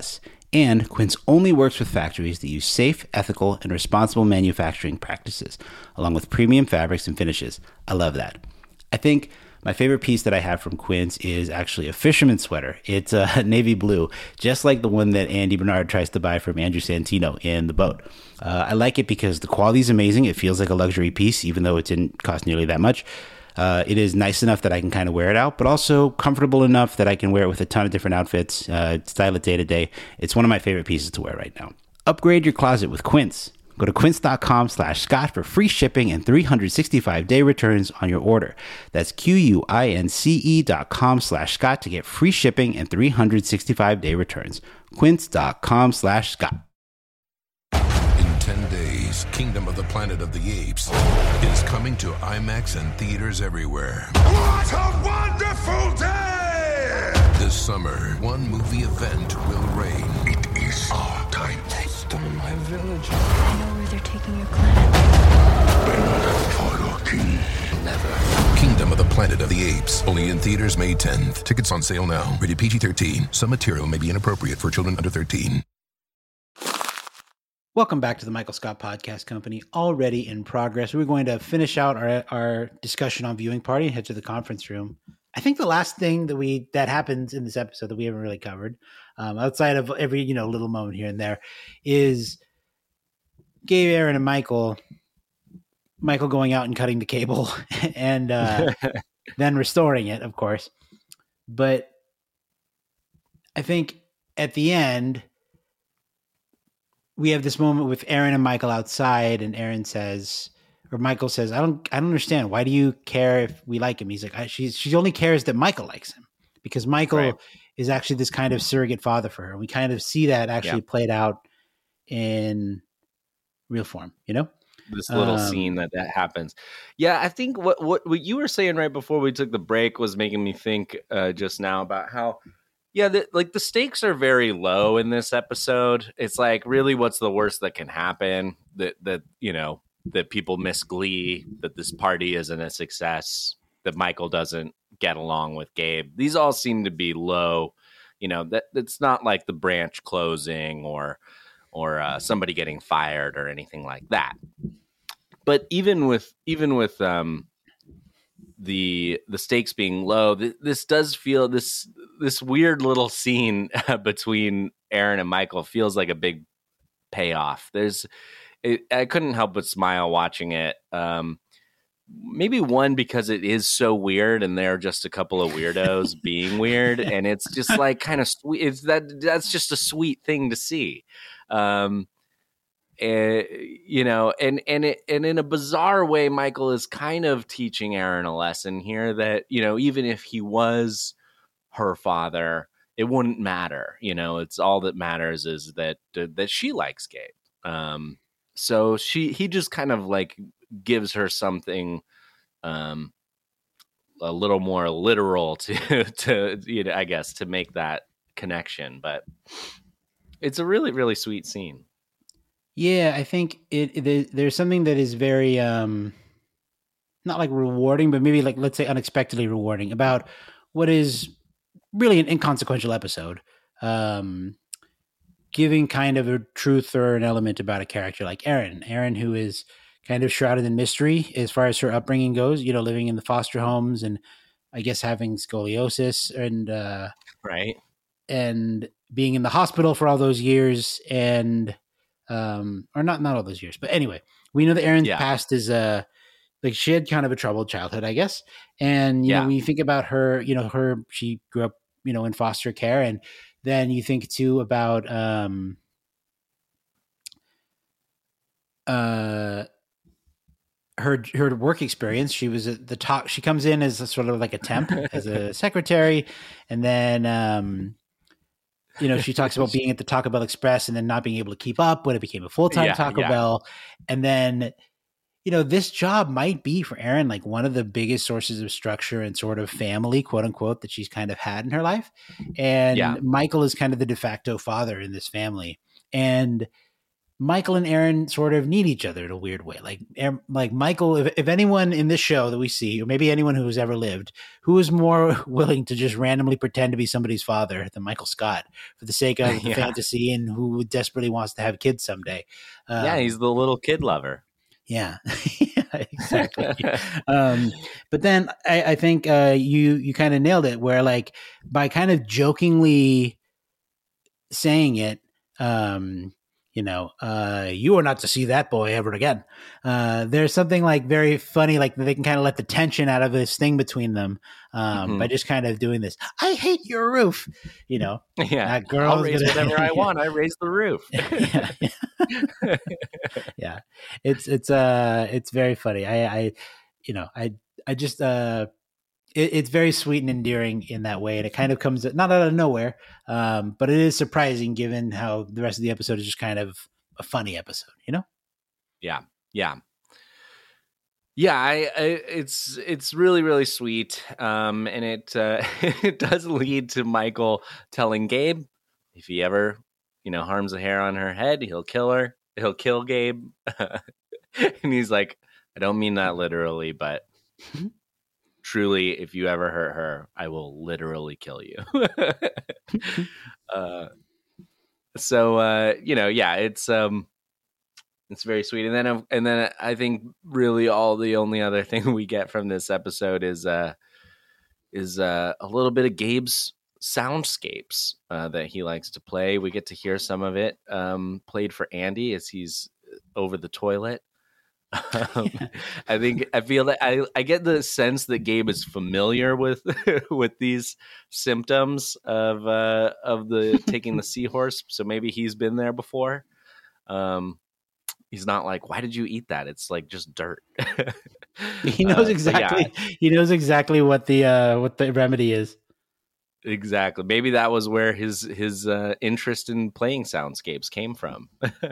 Speaker 6: And Quince only works with factories that use safe, ethical, and responsible manufacturing practices, along with premium fabrics and finishes. I love that. I think my favorite piece that I have from Quince is actually a fisherman sweater. It's uh, navy blue, just like the one that Andy Bernard tries to buy from Andrew Santino in The Boat. Uh, I like it because the quality is amazing. It feels like a luxury piece, even though it didn't cost nearly that much. Uh, it is nice enough that I can kind of wear it out, but also comfortable enough that I can wear it with a ton of different outfits, uh, style it day to day. It's one of my favorite pieces to wear right now. Upgrade your closet with Quince. Go to quince.com slash Scott for free shipping and three hundred sixty-five day returns on your order. That's Q-U-I-N-C-E dot com slash Scott to get free shipping and three hundred sixty-five day returns. Quince.com slash Scott.
Speaker 7: In ten days, Kingdom of the Planet of the Apes is coming to IMAX and theaters everywhere.
Speaker 8: What a wonderful day!
Speaker 7: This summer, one movie event will reign.
Speaker 8: It is our time.
Speaker 5: They stole my village.
Speaker 9: I know where they're taking your planet.
Speaker 8: Bend for your king.
Speaker 7: Never. Kingdom of the Planet of the Apes. Only in theaters May tenth. Tickets on sale now. Rated P G thirteen. Some material may be inappropriate for children under thirteen.
Speaker 3: Welcome back to the Michael Scott Podcast Company. Already in progress. We're going to finish out our, our discussion on Viewing Party and head to the conference room. I think the last thing that we that happens in this episode that we haven't really covered, um, outside of every you know little moment here and there, is Gabe, Aaron, and Michael. Michael going out and cutting the cable, and uh, then restoring it, of course. But I think at the end, we have this moment with Aaron and Michael outside, and Aaron says, or Michael says, "I don't, I don't understand. Why do you care if we like him?" He's like, I, "She's, she only cares that Michael likes him because Michael
Speaker 4: Right.
Speaker 3: is actually this kind of surrogate father for her." We kind of see that actually
Speaker 4: Yeah.
Speaker 3: played out in real form, you know.
Speaker 4: This little
Speaker 3: Um,
Speaker 4: scene that that happens. Yeah, I think what, what what you were saying right before we took the break was making me think uh, just now about how, yeah, the, like the stakes are very low in this episode. It's like, really, what's the worst that can happen? That that you know that people miss Glee, that this party isn't a success, that Michael doesn't get along with Gabe. These all seem to be low. You know, that it's not like the branch closing or or uh, somebody getting fired or anything like that. But even with even with um, the the stakes being low, th- this does feel this this weird little scene between Aaron and Michael feels like a big payoff. There's it, I couldn't help but smile watching it. Um, maybe one because it is so weird, and they're just a couple of weirdos being weird, and it's just like kind of sweet. It's that that's just a sweet thing to see. Um, Uh, you know, and and it, and in a bizarre way, Michael is kind of teaching Aaron a lesson here that, you know, even if he was her father, it wouldn't matter. You know, it's all that matters is that uh, that she likes Gabe. Um, so she he just kind of like gives her something um, a little more literal to to you know, I guess, to make that connection. But it's a really really sweet scene.
Speaker 3: Yeah, I think it, it there's something that is very um not like rewarding, but maybe like let's say unexpectedly rewarding about what is really an inconsequential episode. Um giving kind of a truth or an element about a character like Aaron. Aaron, who is kind of shrouded in mystery as far as her upbringing goes, you know, living in the foster homes and I guess having scoliosis and uh
Speaker 4: Right.
Speaker 3: and being in the hospital for all those years and um or not not all those years, but anyway, we know that Aaron's
Speaker 4: Yeah.
Speaker 3: past is uh like she had kind of a troubled childhood, I guess. And you
Speaker 4: Yeah.
Speaker 3: know, when you think about her, you know, her she grew up, you know, in foster care, and then you think too about um uh her her work experience. She was at the top. She comes in as a sort of like a temp as a secretary, and then um you know, she talks about being at the Taco Bell Express and then not being able to keep up when it became a full-time
Speaker 4: Yeah,
Speaker 3: Taco
Speaker 4: yeah.
Speaker 3: Bell. And then, you know, this job might be for Aaron, like one of the biggest sources of structure and sort of family, quote unquote, that she's kind of had in her life. And
Speaker 4: Yeah.
Speaker 3: Michael is kind of the de facto father in this family. And Michael and Aaron sort of need each other in a weird way. Like, like Michael, if, if anyone in this show that we see, or maybe anyone who has ever lived, who is more willing to just randomly pretend to be somebody's father than Michael Scott for the sake of the
Speaker 4: Yeah.
Speaker 3: fantasy and who desperately wants to have kids someday. Um,
Speaker 4: yeah, he's the little kid lover.
Speaker 3: Yeah, yeah, exactly. um, but then I, I think uh, you you kind of nailed it, where like by kind of jokingly saying it, um, you know, uh, you are not to see that boy ever again. Uh, there's something like very funny, like they can kind of let the tension out of this thing between them um,
Speaker 4: Mhm.
Speaker 3: by just kind of doing this. I hate your roof, you know.
Speaker 4: Yeah,
Speaker 3: That girl's
Speaker 4: I'll raise
Speaker 3: gonna-
Speaker 4: whatever I want. I raise the roof.
Speaker 3: yeah, yeah. yeah, it's it's uh it's very funny. I I you know I I just uh it, it's very sweet and endearing in that way, and it kind of comes not out of nowhere, um, but it is surprising given how the rest of the episode is just kind of a funny episode, you know.
Speaker 4: Yeah, yeah, yeah. I, I it's it's really really sweet, um, and it uh, it does lead to Michael telling Gabe if he ever you know harms a hair on her head, he'll kill her. He'll kill Gabe, and he's like, I don't mean that literally, but truly, if you ever hurt her, I will literally kill you. uh, so uh, you know, yeah, it's um. It's very sweet, and then and then I think really all the only other thing we get from this episode is uh is uh, a little bit of Gabe's soundscapes uh, that he likes to play. We get to hear some of it um, played for Andy as he's over the toilet. Um, I think I feel that I, I get the sense that Gabe is familiar with with these symptoms of uh, of the taking the seahorse, so maybe he's been there before. Um, He's not like, why did you eat that? It's like just dirt.
Speaker 3: He knows
Speaker 4: Uh,
Speaker 3: exactly.
Speaker 4: yeah.
Speaker 3: He knows exactly what the uh, what the remedy is.
Speaker 4: Exactly. Maybe that was where his his uh, interest in playing soundscapes came from.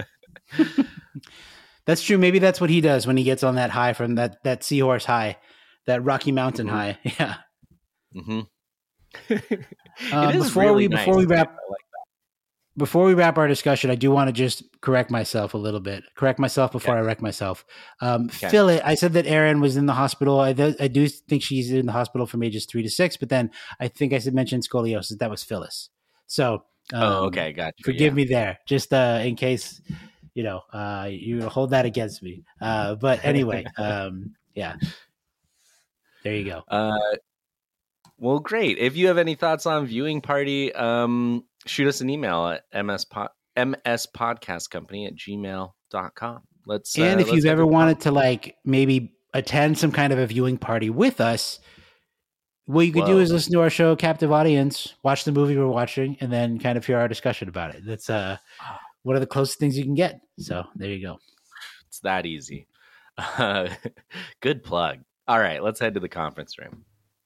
Speaker 3: That's true. Maybe that's what he does when he gets on that high from that that seahorse high, that Rocky Mountain
Speaker 4: Mhm.
Speaker 3: high. Yeah.
Speaker 4: Mm-hmm.
Speaker 3: Um,
Speaker 4: it is
Speaker 3: before
Speaker 4: really
Speaker 3: we before
Speaker 4: nice.
Speaker 3: we wrap
Speaker 4: I like
Speaker 3: before we wrap our discussion, I do want to just correct myself a little bit. Correct myself before I wreck myself. Um,
Speaker 4: Okay.
Speaker 3: Phil, I said that Erin was in the hospital. I, th- I do think she's in the hospital from ages three to six, but then I think I said mentioned scoliosis. That was Phyllis. So, um,
Speaker 4: Oh, okay, got you.
Speaker 3: forgive
Speaker 4: yeah.
Speaker 3: me there, just uh, in case you know uh, you hold that against me. Uh, but anyway, um, yeah, there you go.
Speaker 4: Uh, well, great. If you have any thoughts on Viewing Party, um, shoot us an email at mspod, mspodcastcompany at gmail dot com. Let's uh,
Speaker 3: And if
Speaker 4: let's
Speaker 3: you've
Speaker 4: have
Speaker 3: ever
Speaker 4: a
Speaker 3: wanted to like maybe attend some kind of a viewing party with us, what you could do
Speaker 4: Whoa.
Speaker 3: is listen to our show, Captive Audience, watch the movie we're watching, and then kind of hear our discussion about it. That's uh, one of the closest things you can get. So there you go.
Speaker 4: It's that easy. Uh, good plug. All right, let's head to the conference room.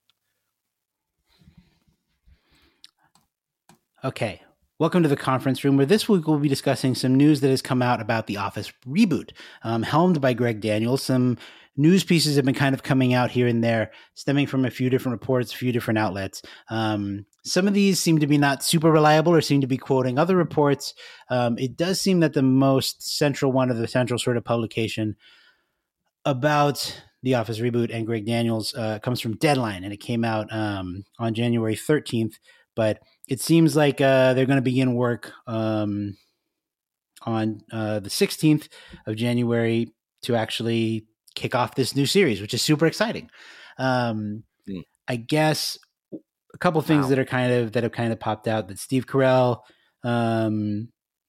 Speaker 3: Okay. Welcome to the conference room, where this week we'll be discussing some news that has come out about The Office reboot, um, helmed by Greg Daniels. Some news pieces have been kind of coming out here and there, stemming from a few different reports, a few different outlets. Um, some of these seem to be not super reliable or seem to be quoting other reports. Um, it does seem that the most central one of the central sort of publication about The Office reboot and Greg Daniels uh, comes from Deadline, and it came out um, on January thirteenth. But it seems like uh, they're going to begin work um, on uh, the sixteenth of January to actually kick off this new series, which is super exciting. Um,
Speaker 4: Mm.
Speaker 3: I guess a couple things
Speaker 4: Wow.
Speaker 3: that are kind of that have kind of popped out that Steve Carell um,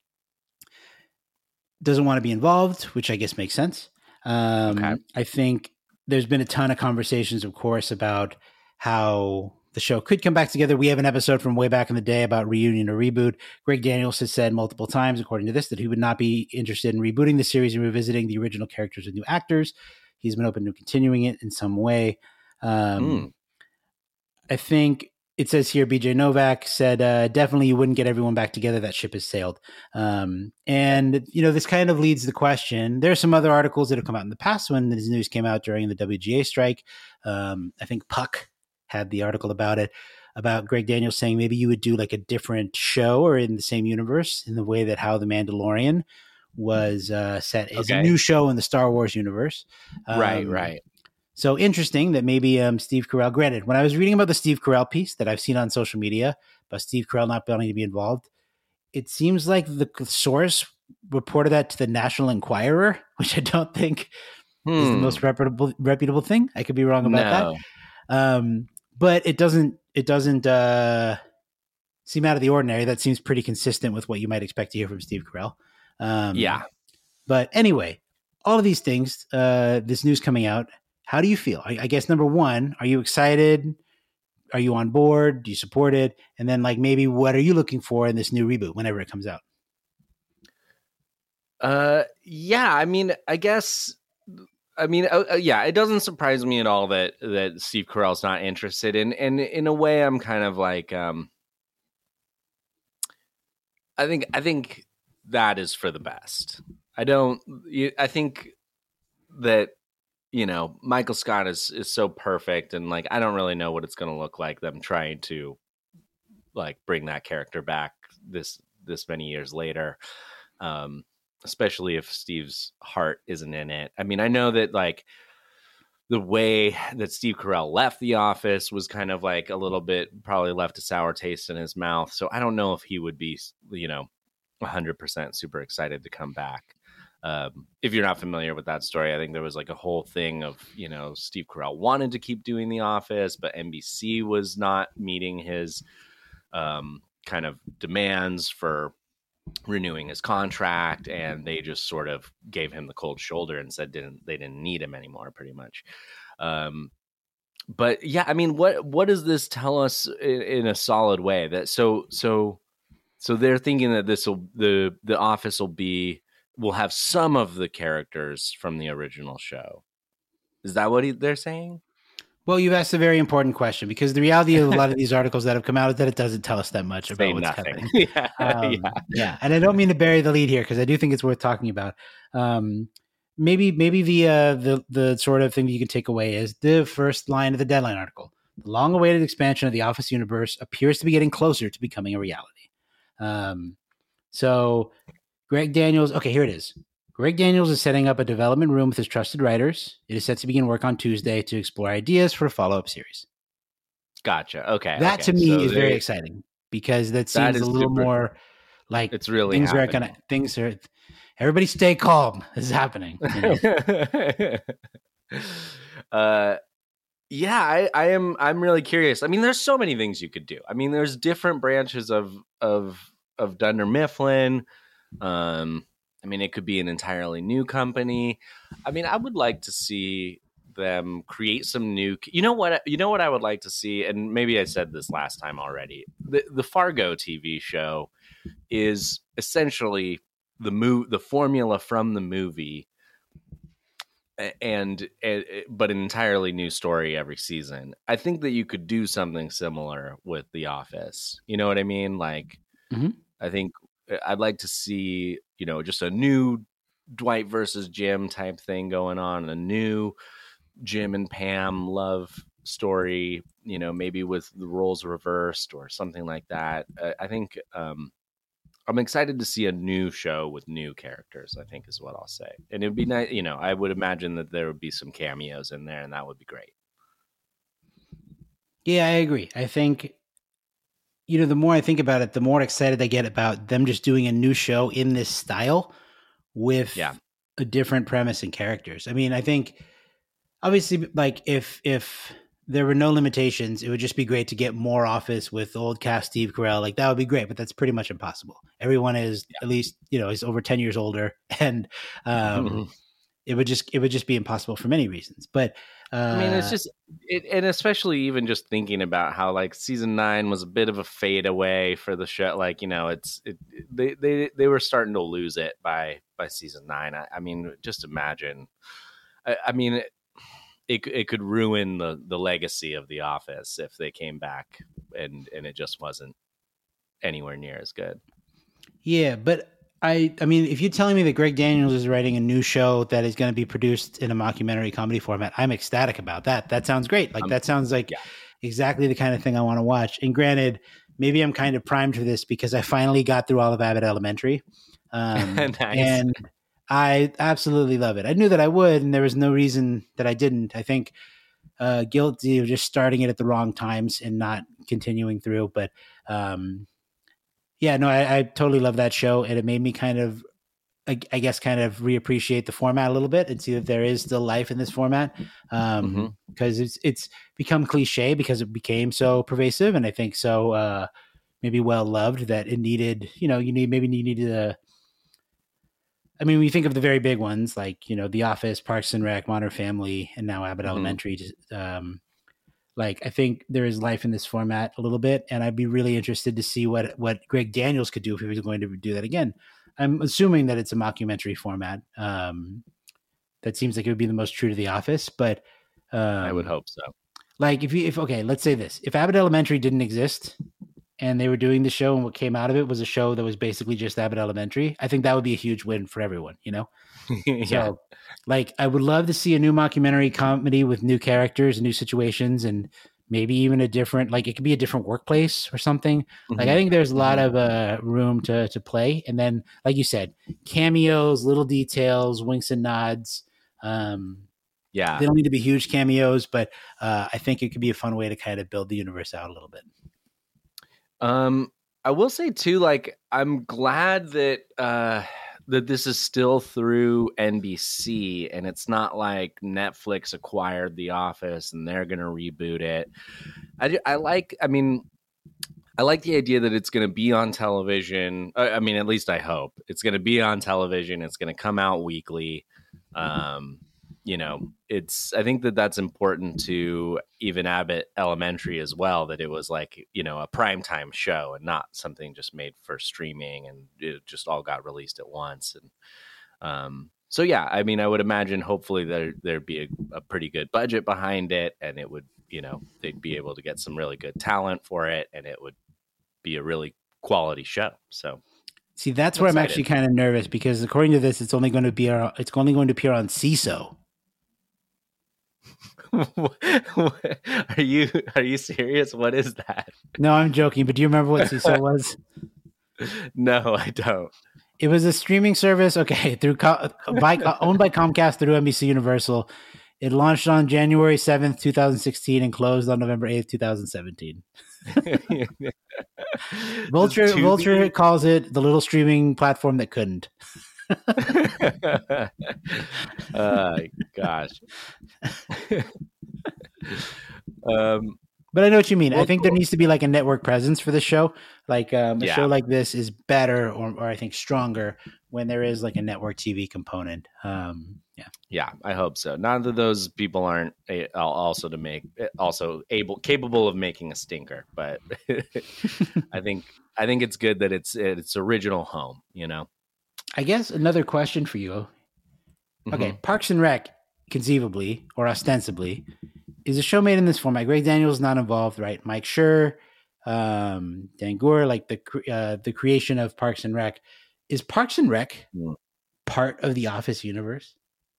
Speaker 3: doesn't want to be involved, which I guess makes sense. Um,
Speaker 4: Okay.
Speaker 3: I think there's been a ton of conversations, of course, about how the show could come back together. We have an episode from way back in the day about reunion or reboot. Greg Daniels has said multiple times, according to this, that he would not be interested in rebooting the series and revisiting the original characters with new actors. He's been open to continuing it in some way. Um,
Speaker 4: Mm.
Speaker 3: I think it says here, B J Novak said, uh, definitely you wouldn't get everyone back together. That ship has sailed. Um, and, you know, this kind of leads the question. There are some other articles that have come out in the past when this news came out during the W G A strike. Um, I think Puck had the article about it, about Greg Daniels saying maybe you would do like a different show or in the same universe in the way that how The Mandalorian was uh, set as
Speaker 4: Okay.
Speaker 3: a new show in the Star Wars universe. Um,
Speaker 4: right, right.
Speaker 3: So interesting that maybe um, Steve Carell, granted, when I was reading about the Steve Carell piece that I've seen on social media about Steve Carell not wanting to be involved, it seems like the source reported that to the National Enquirer, which I don't think
Speaker 4: Hmm.
Speaker 3: is the most reputable reputable thing. I could be wrong about
Speaker 4: No.
Speaker 3: that. Um, but it doesn't it doesn't uh, seem out of the ordinary. That seems pretty consistent with what you might expect to hear from Steve Carell. Um,
Speaker 4: Yeah.
Speaker 3: But anyway, all of these things, uh, this news coming out, how do you feel? I, I guess number one, are you excited? Are you on board? Do you support it? And then like maybe what are you looking for in this new reboot whenever it comes out?
Speaker 4: Uh, yeah. I mean, I guess. I mean, uh, uh, yeah. It doesn't surprise me at all that that Steve Carell's not interested. And and in a way, I'm kind of like, um, I think I think that is for the best. I don't. you- I think that you know Michael Scott is is so perfect, and like I don't really know what it's going to look like them trying to like bring that character back this this many years later. Um, especially if Steve's heart isn't in it. I mean, I know that like the way that Steve Carell left The Office was kind of like a little bit probably left a sour taste in his mouth. So I don't know if he would be, you know, one hundred percent super excited to come back. Um, if you're not familiar with that story, I think there was like a whole thing of, you know, Steve Carell wanted to keep doing The Office, but N B C was not meeting his um, kind of demands for renewing his contract, and they just sort of gave him the cold shoulder and said didn't they didn't need him anymore, pretty much. Um, but yeah, I mean, what what does this tell us in, in a solid way? That so so so they're thinking that this will the the Office will be will have some of the characters from the original show. Is that what he, they're saying?
Speaker 3: Well, you've asked a very important question because the reality of a lot of these articles that have come out is that it doesn't tell us that much about
Speaker 4: Say
Speaker 3: what's
Speaker 4: nothing.
Speaker 3: happening.
Speaker 4: yeah,
Speaker 3: Um,
Speaker 4: yeah.
Speaker 3: yeah, and I don't mean to bury the lead here because I do think it's worth talking about. Um, maybe, maybe the uh, the the sort of thing that you can take away is the first line of the Deadline article: the long-awaited expansion of the Office universe appears to be getting closer to becoming a reality. Um, so, Greg Daniels. Okay, here it is. Greg Daniels is setting up a development room with his trusted writers. It is set to begin work on Tuesday to explore ideas for a follow-up series.
Speaker 4: Gotcha. Okay.
Speaker 3: That
Speaker 4: okay.
Speaker 3: to me
Speaker 4: So
Speaker 3: is
Speaker 4: they-
Speaker 3: very exciting because that
Speaker 4: That
Speaker 3: seems
Speaker 4: is
Speaker 3: a little
Speaker 4: super-
Speaker 3: more like
Speaker 4: It's really
Speaker 3: things are
Speaker 4: happening.
Speaker 3: gonna things are. Everybody stay calm. This is happening. you know?
Speaker 4: uh, yeah, I, I am. I'm really curious. I mean, there's so many things you could do. I mean, there's different branches of of of Dunder Mifflin. Um, I mean, it could be an entirely new company. I mean, I would like to see them create some new. You know what? You know what I would like to see, and maybe I said this last time already. The the Fargo T V show is essentially the mo- the formula from the movie, and, and but an entirely new story every season. I think that you could do something similar with The Office. You know what I mean? Like,
Speaker 3: Mhm.
Speaker 4: I think I'd like to see, you know, just a new Dwight versus Jim type thing going on, a new Jim and Pam love story, you know, maybe with the roles reversed or something like that. I, I think um, I'm excited to see a new show with new characters, I think is what I'll say. And it'd be nice, you know, I would imagine that there would be some cameos in there and that would be great.
Speaker 3: Yeah, I agree. I think, you know, the more I think about it, the more excited I get about them just doing a new show in this style with
Speaker 4: Yeah.
Speaker 3: a different premise and characters. I mean, I think obviously, like if if there were no limitations, it would just be great to get more Office with old cast Steve Carell. Like that would be great, but that's pretty much impossible. Everyone is at least, you know, is over ten years older, and um, it would just it would just be impossible for many reasons. But uh,
Speaker 4: I mean, it's just, it, and especially even just thinking about how like season nine was a bit of a fade away for the show. Like, you know, it's it, they they they were starting to lose it by by season nine. I, I mean, just imagine. I, I mean, it, it it could ruin the the legacy of The Office if they came back and and it just wasn't anywhere near as good.
Speaker 3: yeah, but I I mean, if you're telling me that Greg Daniels is writing a new show that is going to be produced in a mockumentary comedy format, I'm ecstatic about that. That sounds great. Like
Speaker 4: Um,
Speaker 3: that sounds like
Speaker 4: yeah.
Speaker 3: exactly the kind of thing I want to watch. And granted, maybe I'm kind of primed for this because I finally got through all of Abbott Elementary. Um,
Speaker 4: Nice.
Speaker 3: And I absolutely love it. I knew that I would, and there was no reason that I didn't. I think uh, guilty of just starting it at the wrong times and not continuing through. But um, yeah, no, I, I totally love that show. And it made me kind of, I, I guess, kind of reappreciate the format a little bit and see that there is still life in this format. Um,
Speaker 4: Mm-hmm.
Speaker 3: because it's, it's become cliche because it became so pervasive. And I think so, uh, maybe well loved that it needed, you know, you need, maybe you needed a, I mean, when you think of the very big ones, like, you know, The Office, Parks and Rec, Modern Family, and now Abbott
Speaker 4: Mhm.
Speaker 3: Elementary, just, um, like, I think there is life in this format a little bit, and I'd be really interested to see what, what Greg Daniels could do if he was going to do that again. I'm assuming that it's a mockumentary format. Um, that seems like it would be the most true to The Office, but um,
Speaker 4: I would hope so.
Speaker 3: like if you, if, okay, let's say this, if Abbott Elementary didn't exist and they were doing the show and what came out of it was a show that was basically just Abbott Elementary, I think that would be a huge win for everyone, you know?
Speaker 4: Yeah.
Speaker 3: So, like, I would love to see a new mockumentary comedy with new characters and new situations, and maybe even a different, like, it could be a different workplace or something. Like, I think there's a lot of uh, room to to play. And then, like you said, cameos, little details, winks and nods. Um,
Speaker 4: Yeah.
Speaker 3: they don't need to be huge cameos, but uh, I think it could be a fun way to kind of build the universe out a little bit.
Speaker 4: Um, I will say too, like, I'm glad that uh that this is still through N B C and it's not like Netflix acquired The Office and they're gonna reboot it. I ju- I like, I mean, I like the idea that it's gonna be on television. I, I mean, at least I hope it's gonna be on television. It's gonna come out weekly. Um, you know, it's, I think that that's important to even Abbott Elementary as well, that it was like, you know, a primetime show and not something just made for streaming and it just all got released at once. And um, so, yeah, I mean, I would imagine hopefully there, there'd be a, a pretty good budget behind it and it would, you know, they'd be able to get some really good talent for it and it would be a really quality show. So
Speaker 3: See, that's
Speaker 4: I'm
Speaker 3: where I'm
Speaker 4: excited.
Speaker 3: actually kind of nervous because according to this, it's only going to be, it's only going to appear on C I S O.
Speaker 4: Are you are you serious? What is that?
Speaker 3: No, I'm joking, but do you remember what C I S O was?
Speaker 4: No, I don't.
Speaker 3: It was a streaming service, okay, through Co- by, owned by Comcast through N B C Universal. It launched on January seventh, twenty sixteen, and closed on November eighth, twenty seventeen. Vulture
Speaker 4: Does Tubi-
Speaker 3: Vulture calls it the little streaming platform that couldn't.
Speaker 4: uh, gosh. um,
Speaker 3: But I know what you mean.
Speaker 4: Well,
Speaker 3: I think there
Speaker 4: cool.
Speaker 3: needs to be like a network presence for the show. Like um, a
Speaker 4: Yeah.
Speaker 3: show like this is better, or, or I think stronger when there is like a network T V component. Um, yeah.
Speaker 4: yeah, I hope so. Not that those people aren't a, al- also to make also able capable of making a stinker, but I think I think it's good that it's it's original home. You know.
Speaker 3: I guess another question for you. Okay,
Speaker 4: Mhm.
Speaker 3: Parks and Rec, conceivably or ostensibly, is a show made in this format. Greg Daniels not involved, right? Mike Schur, um, Dan Gore, like the cre- uh, the creation of Parks and Rec. Is Parks and Rec
Speaker 4: Mm.
Speaker 3: part of the Office universe?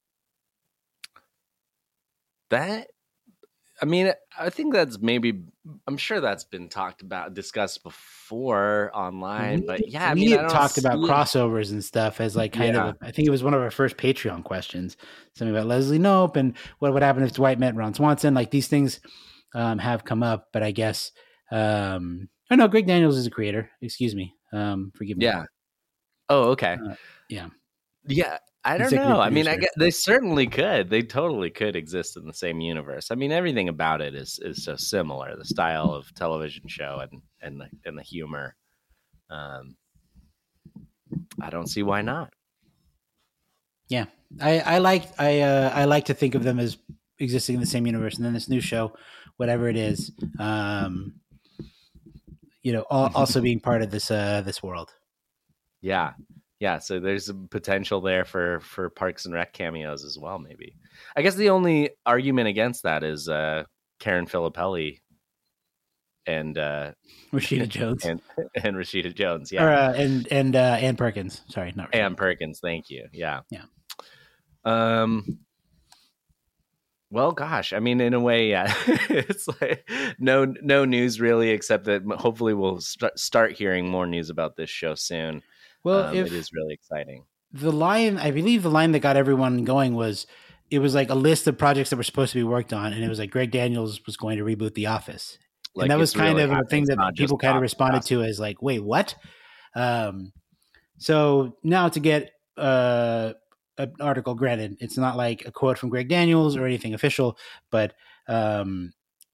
Speaker 4: That, I mean, I think that's maybe, I'm sure that's been talked about, discussed before online, but yeah, I
Speaker 3: we
Speaker 4: mean, I
Speaker 3: had
Speaker 4: don't
Speaker 3: talked about
Speaker 4: see it-
Speaker 3: crossovers and stuff as like kind
Speaker 4: Yeah.
Speaker 3: of. A, I think it was one of our first Patreon questions. Something about Leslie Knope and what would happen if Dwight met Ron Swanson. Like these things um, have come up, but I guess. Um, oh no, Greg Daniels is a creator. Excuse me. Um, forgive me.
Speaker 4: Yeah. Oh, okay.
Speaker 3: Uh, yeah.
Speaker 4: Yeah. I don't
Speaker 3: Executive
Speaker 4: know. I mean, I
Speaker 3: producer.
Speaker 4: guess they certainly could. They totally could exist in the same universe. I mean, everything about it is is so similar. The style of television show and and the and the humor. Um, I don't see why not.
Speaker 3: Yeah, I, I like I uh, I like to think of them as existing in the same universe, and then this new show, whatever it is, um, you know, al- also being part of this uh, this world.
Speaker 4: Yeah. Yeah, so there's a potential there for for Parks and Rec cameos as well, maybe. I guess the only argument against that is uh, Karen Filippelli and uh,
Speaker 3: Rashida Jones
Speaker 4: and and Rashida Jones,
Speaker 3: or
Speaker 4: yeah,
Speaker 3: uh, and and uh, Ann Perkins. Sorry, not Rashida.
Speaker 4: Ann Perkins. Thank you. Yeah,
Speaker 3: Yeah.
Speaker 4: Um, Well, gosh, I mean, in a way, yeah, it's like no no news really, except that hopefully we'll st- start hearing more news about this show soon.
Speaker 3: Well,
Speaker 4: um,
Speaker 3: if
Speaker 4: it is really exciting.
Speaker 3: The line, I believe the line that got everyone going was, it was like a list of projects that were supposed to be worked on, and it was like Greg Daniels was going to reboot The Office.
Speaker 4: Like,
Speaker 3: and that was
Speaker 4: it's
Speaker 3: kind
Speaker 4: really
Speaker 3: of a
Speaker 4: happening.
Speaker 3: thing
Speaker 4: It's
Speaker 3: that
Speaker 4: not
Speaker 3: people
Speaker 4: just
Speaker 3: kind of
Speaker 4: talk
Speaker 3: responded
Speaker 4: about
Speaker 3: to as like, wait, what? Um, so now to get uh, an article, granted, it's not like a quote from Greg Daniels or anything official, but um,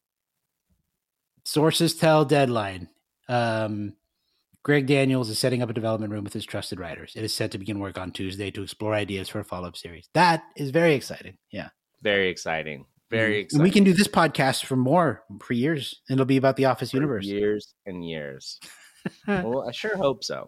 Speaker 3: sources tell Deadline, um, Greg Daniels is setting up a development room with his trusted writers. It is set to begin work on Tuesday to explore ideas for a follow-up series. That is very exciting. Yeah.
Speaker 4: Very exciting. Very
Speaker 3: Mhm.
Speaker 4: exciting.
Speaker 3: And we can do this podcast for more, for years. And it'll be about the Office
Speaker 4: For
Speaker 3: universe.
Speaker 4: years and years. Well, I sure hope so.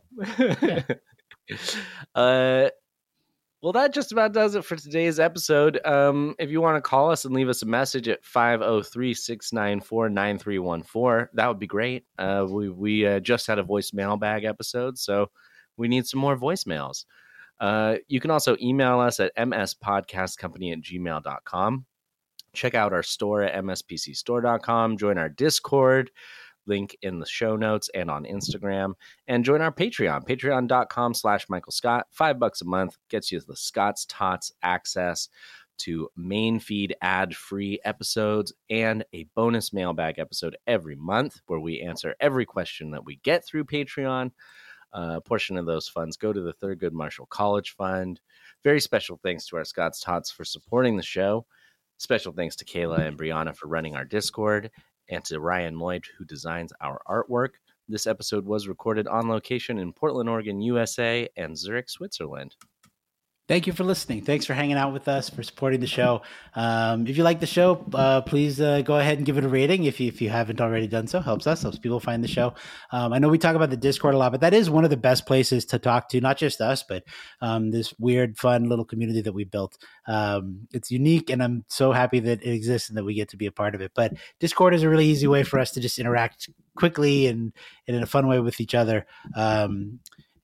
Speaker 4: uh, well, that just about does it for today's episode. Um, if you want to call us and leave us a message at five oh three, six nine four, nine three one four, that would be great. Uh, we we uh, just had a voicemail bag episode, so we need some more voicemails. Uh, you can also email us at m s podcast company at gmail dot com. Check out our store at m s p c store dot com. Join our Discord. Link in the show notes and on Instagram, and join our Patreon, patreon.com slash Michael Scott. Five bucks a month gets you the Scott's Tots access to main feed ad-free episodes and a bonus mailbag episode every month where we answer every question that we get through Patreon. Uh, a portion of those funds go to the Thurgood Marshall College Fund. Very special thanks to our Scott's Tots for supporting the show. Special thanks to Kayla and Brianna for running our Discord, and to Ryan Lloyd, who designs our artwork. This episode was recorded on location in Portland, Oregon, U S A, and Zurich, Switzerland.
Speaker 3: Thank you for listening. Thanks for hanging out with us, for supporting the show. Um, if you like the show, uh, please uh, go ahead and give it a rating if you, if you haven't already done so. Helps us, helps people find the show. Um, I know we talk about the Discord a lot, but that is one of the best places to talk to, not just us, but um, this weird, fun little community that we built. Um, it's unique, and I'm so happy that it exists and that we get to be a part of it. But Discord is a really easy way for us to just interact quickly and, and in a fun way with each other. Um,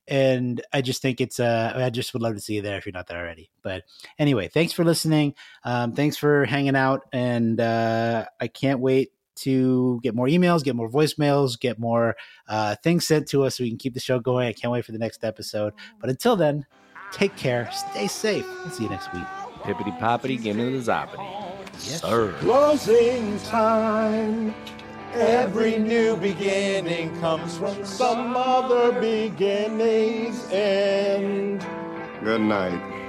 Speaker 3: And I just think it's, uh, I just would love to see you there if you're not there already. But anyway, thanks for listening. Um, thanks for hanging out. And uh, I can't wait to get more emails, get more voicemails, get more uh, things sent to us so we can keep the show going. I can't wait for the next episode. But until then, take care. Stay safe. We'll see you next week.
Speaker 4: Pippity poppity, give me the zoppity.
Speaker 3: Yes,
Speaker 4: sir.
Speaker 10: Closing time. Every new beginning comes from some other beginning's end.
Speaker 8: Good night.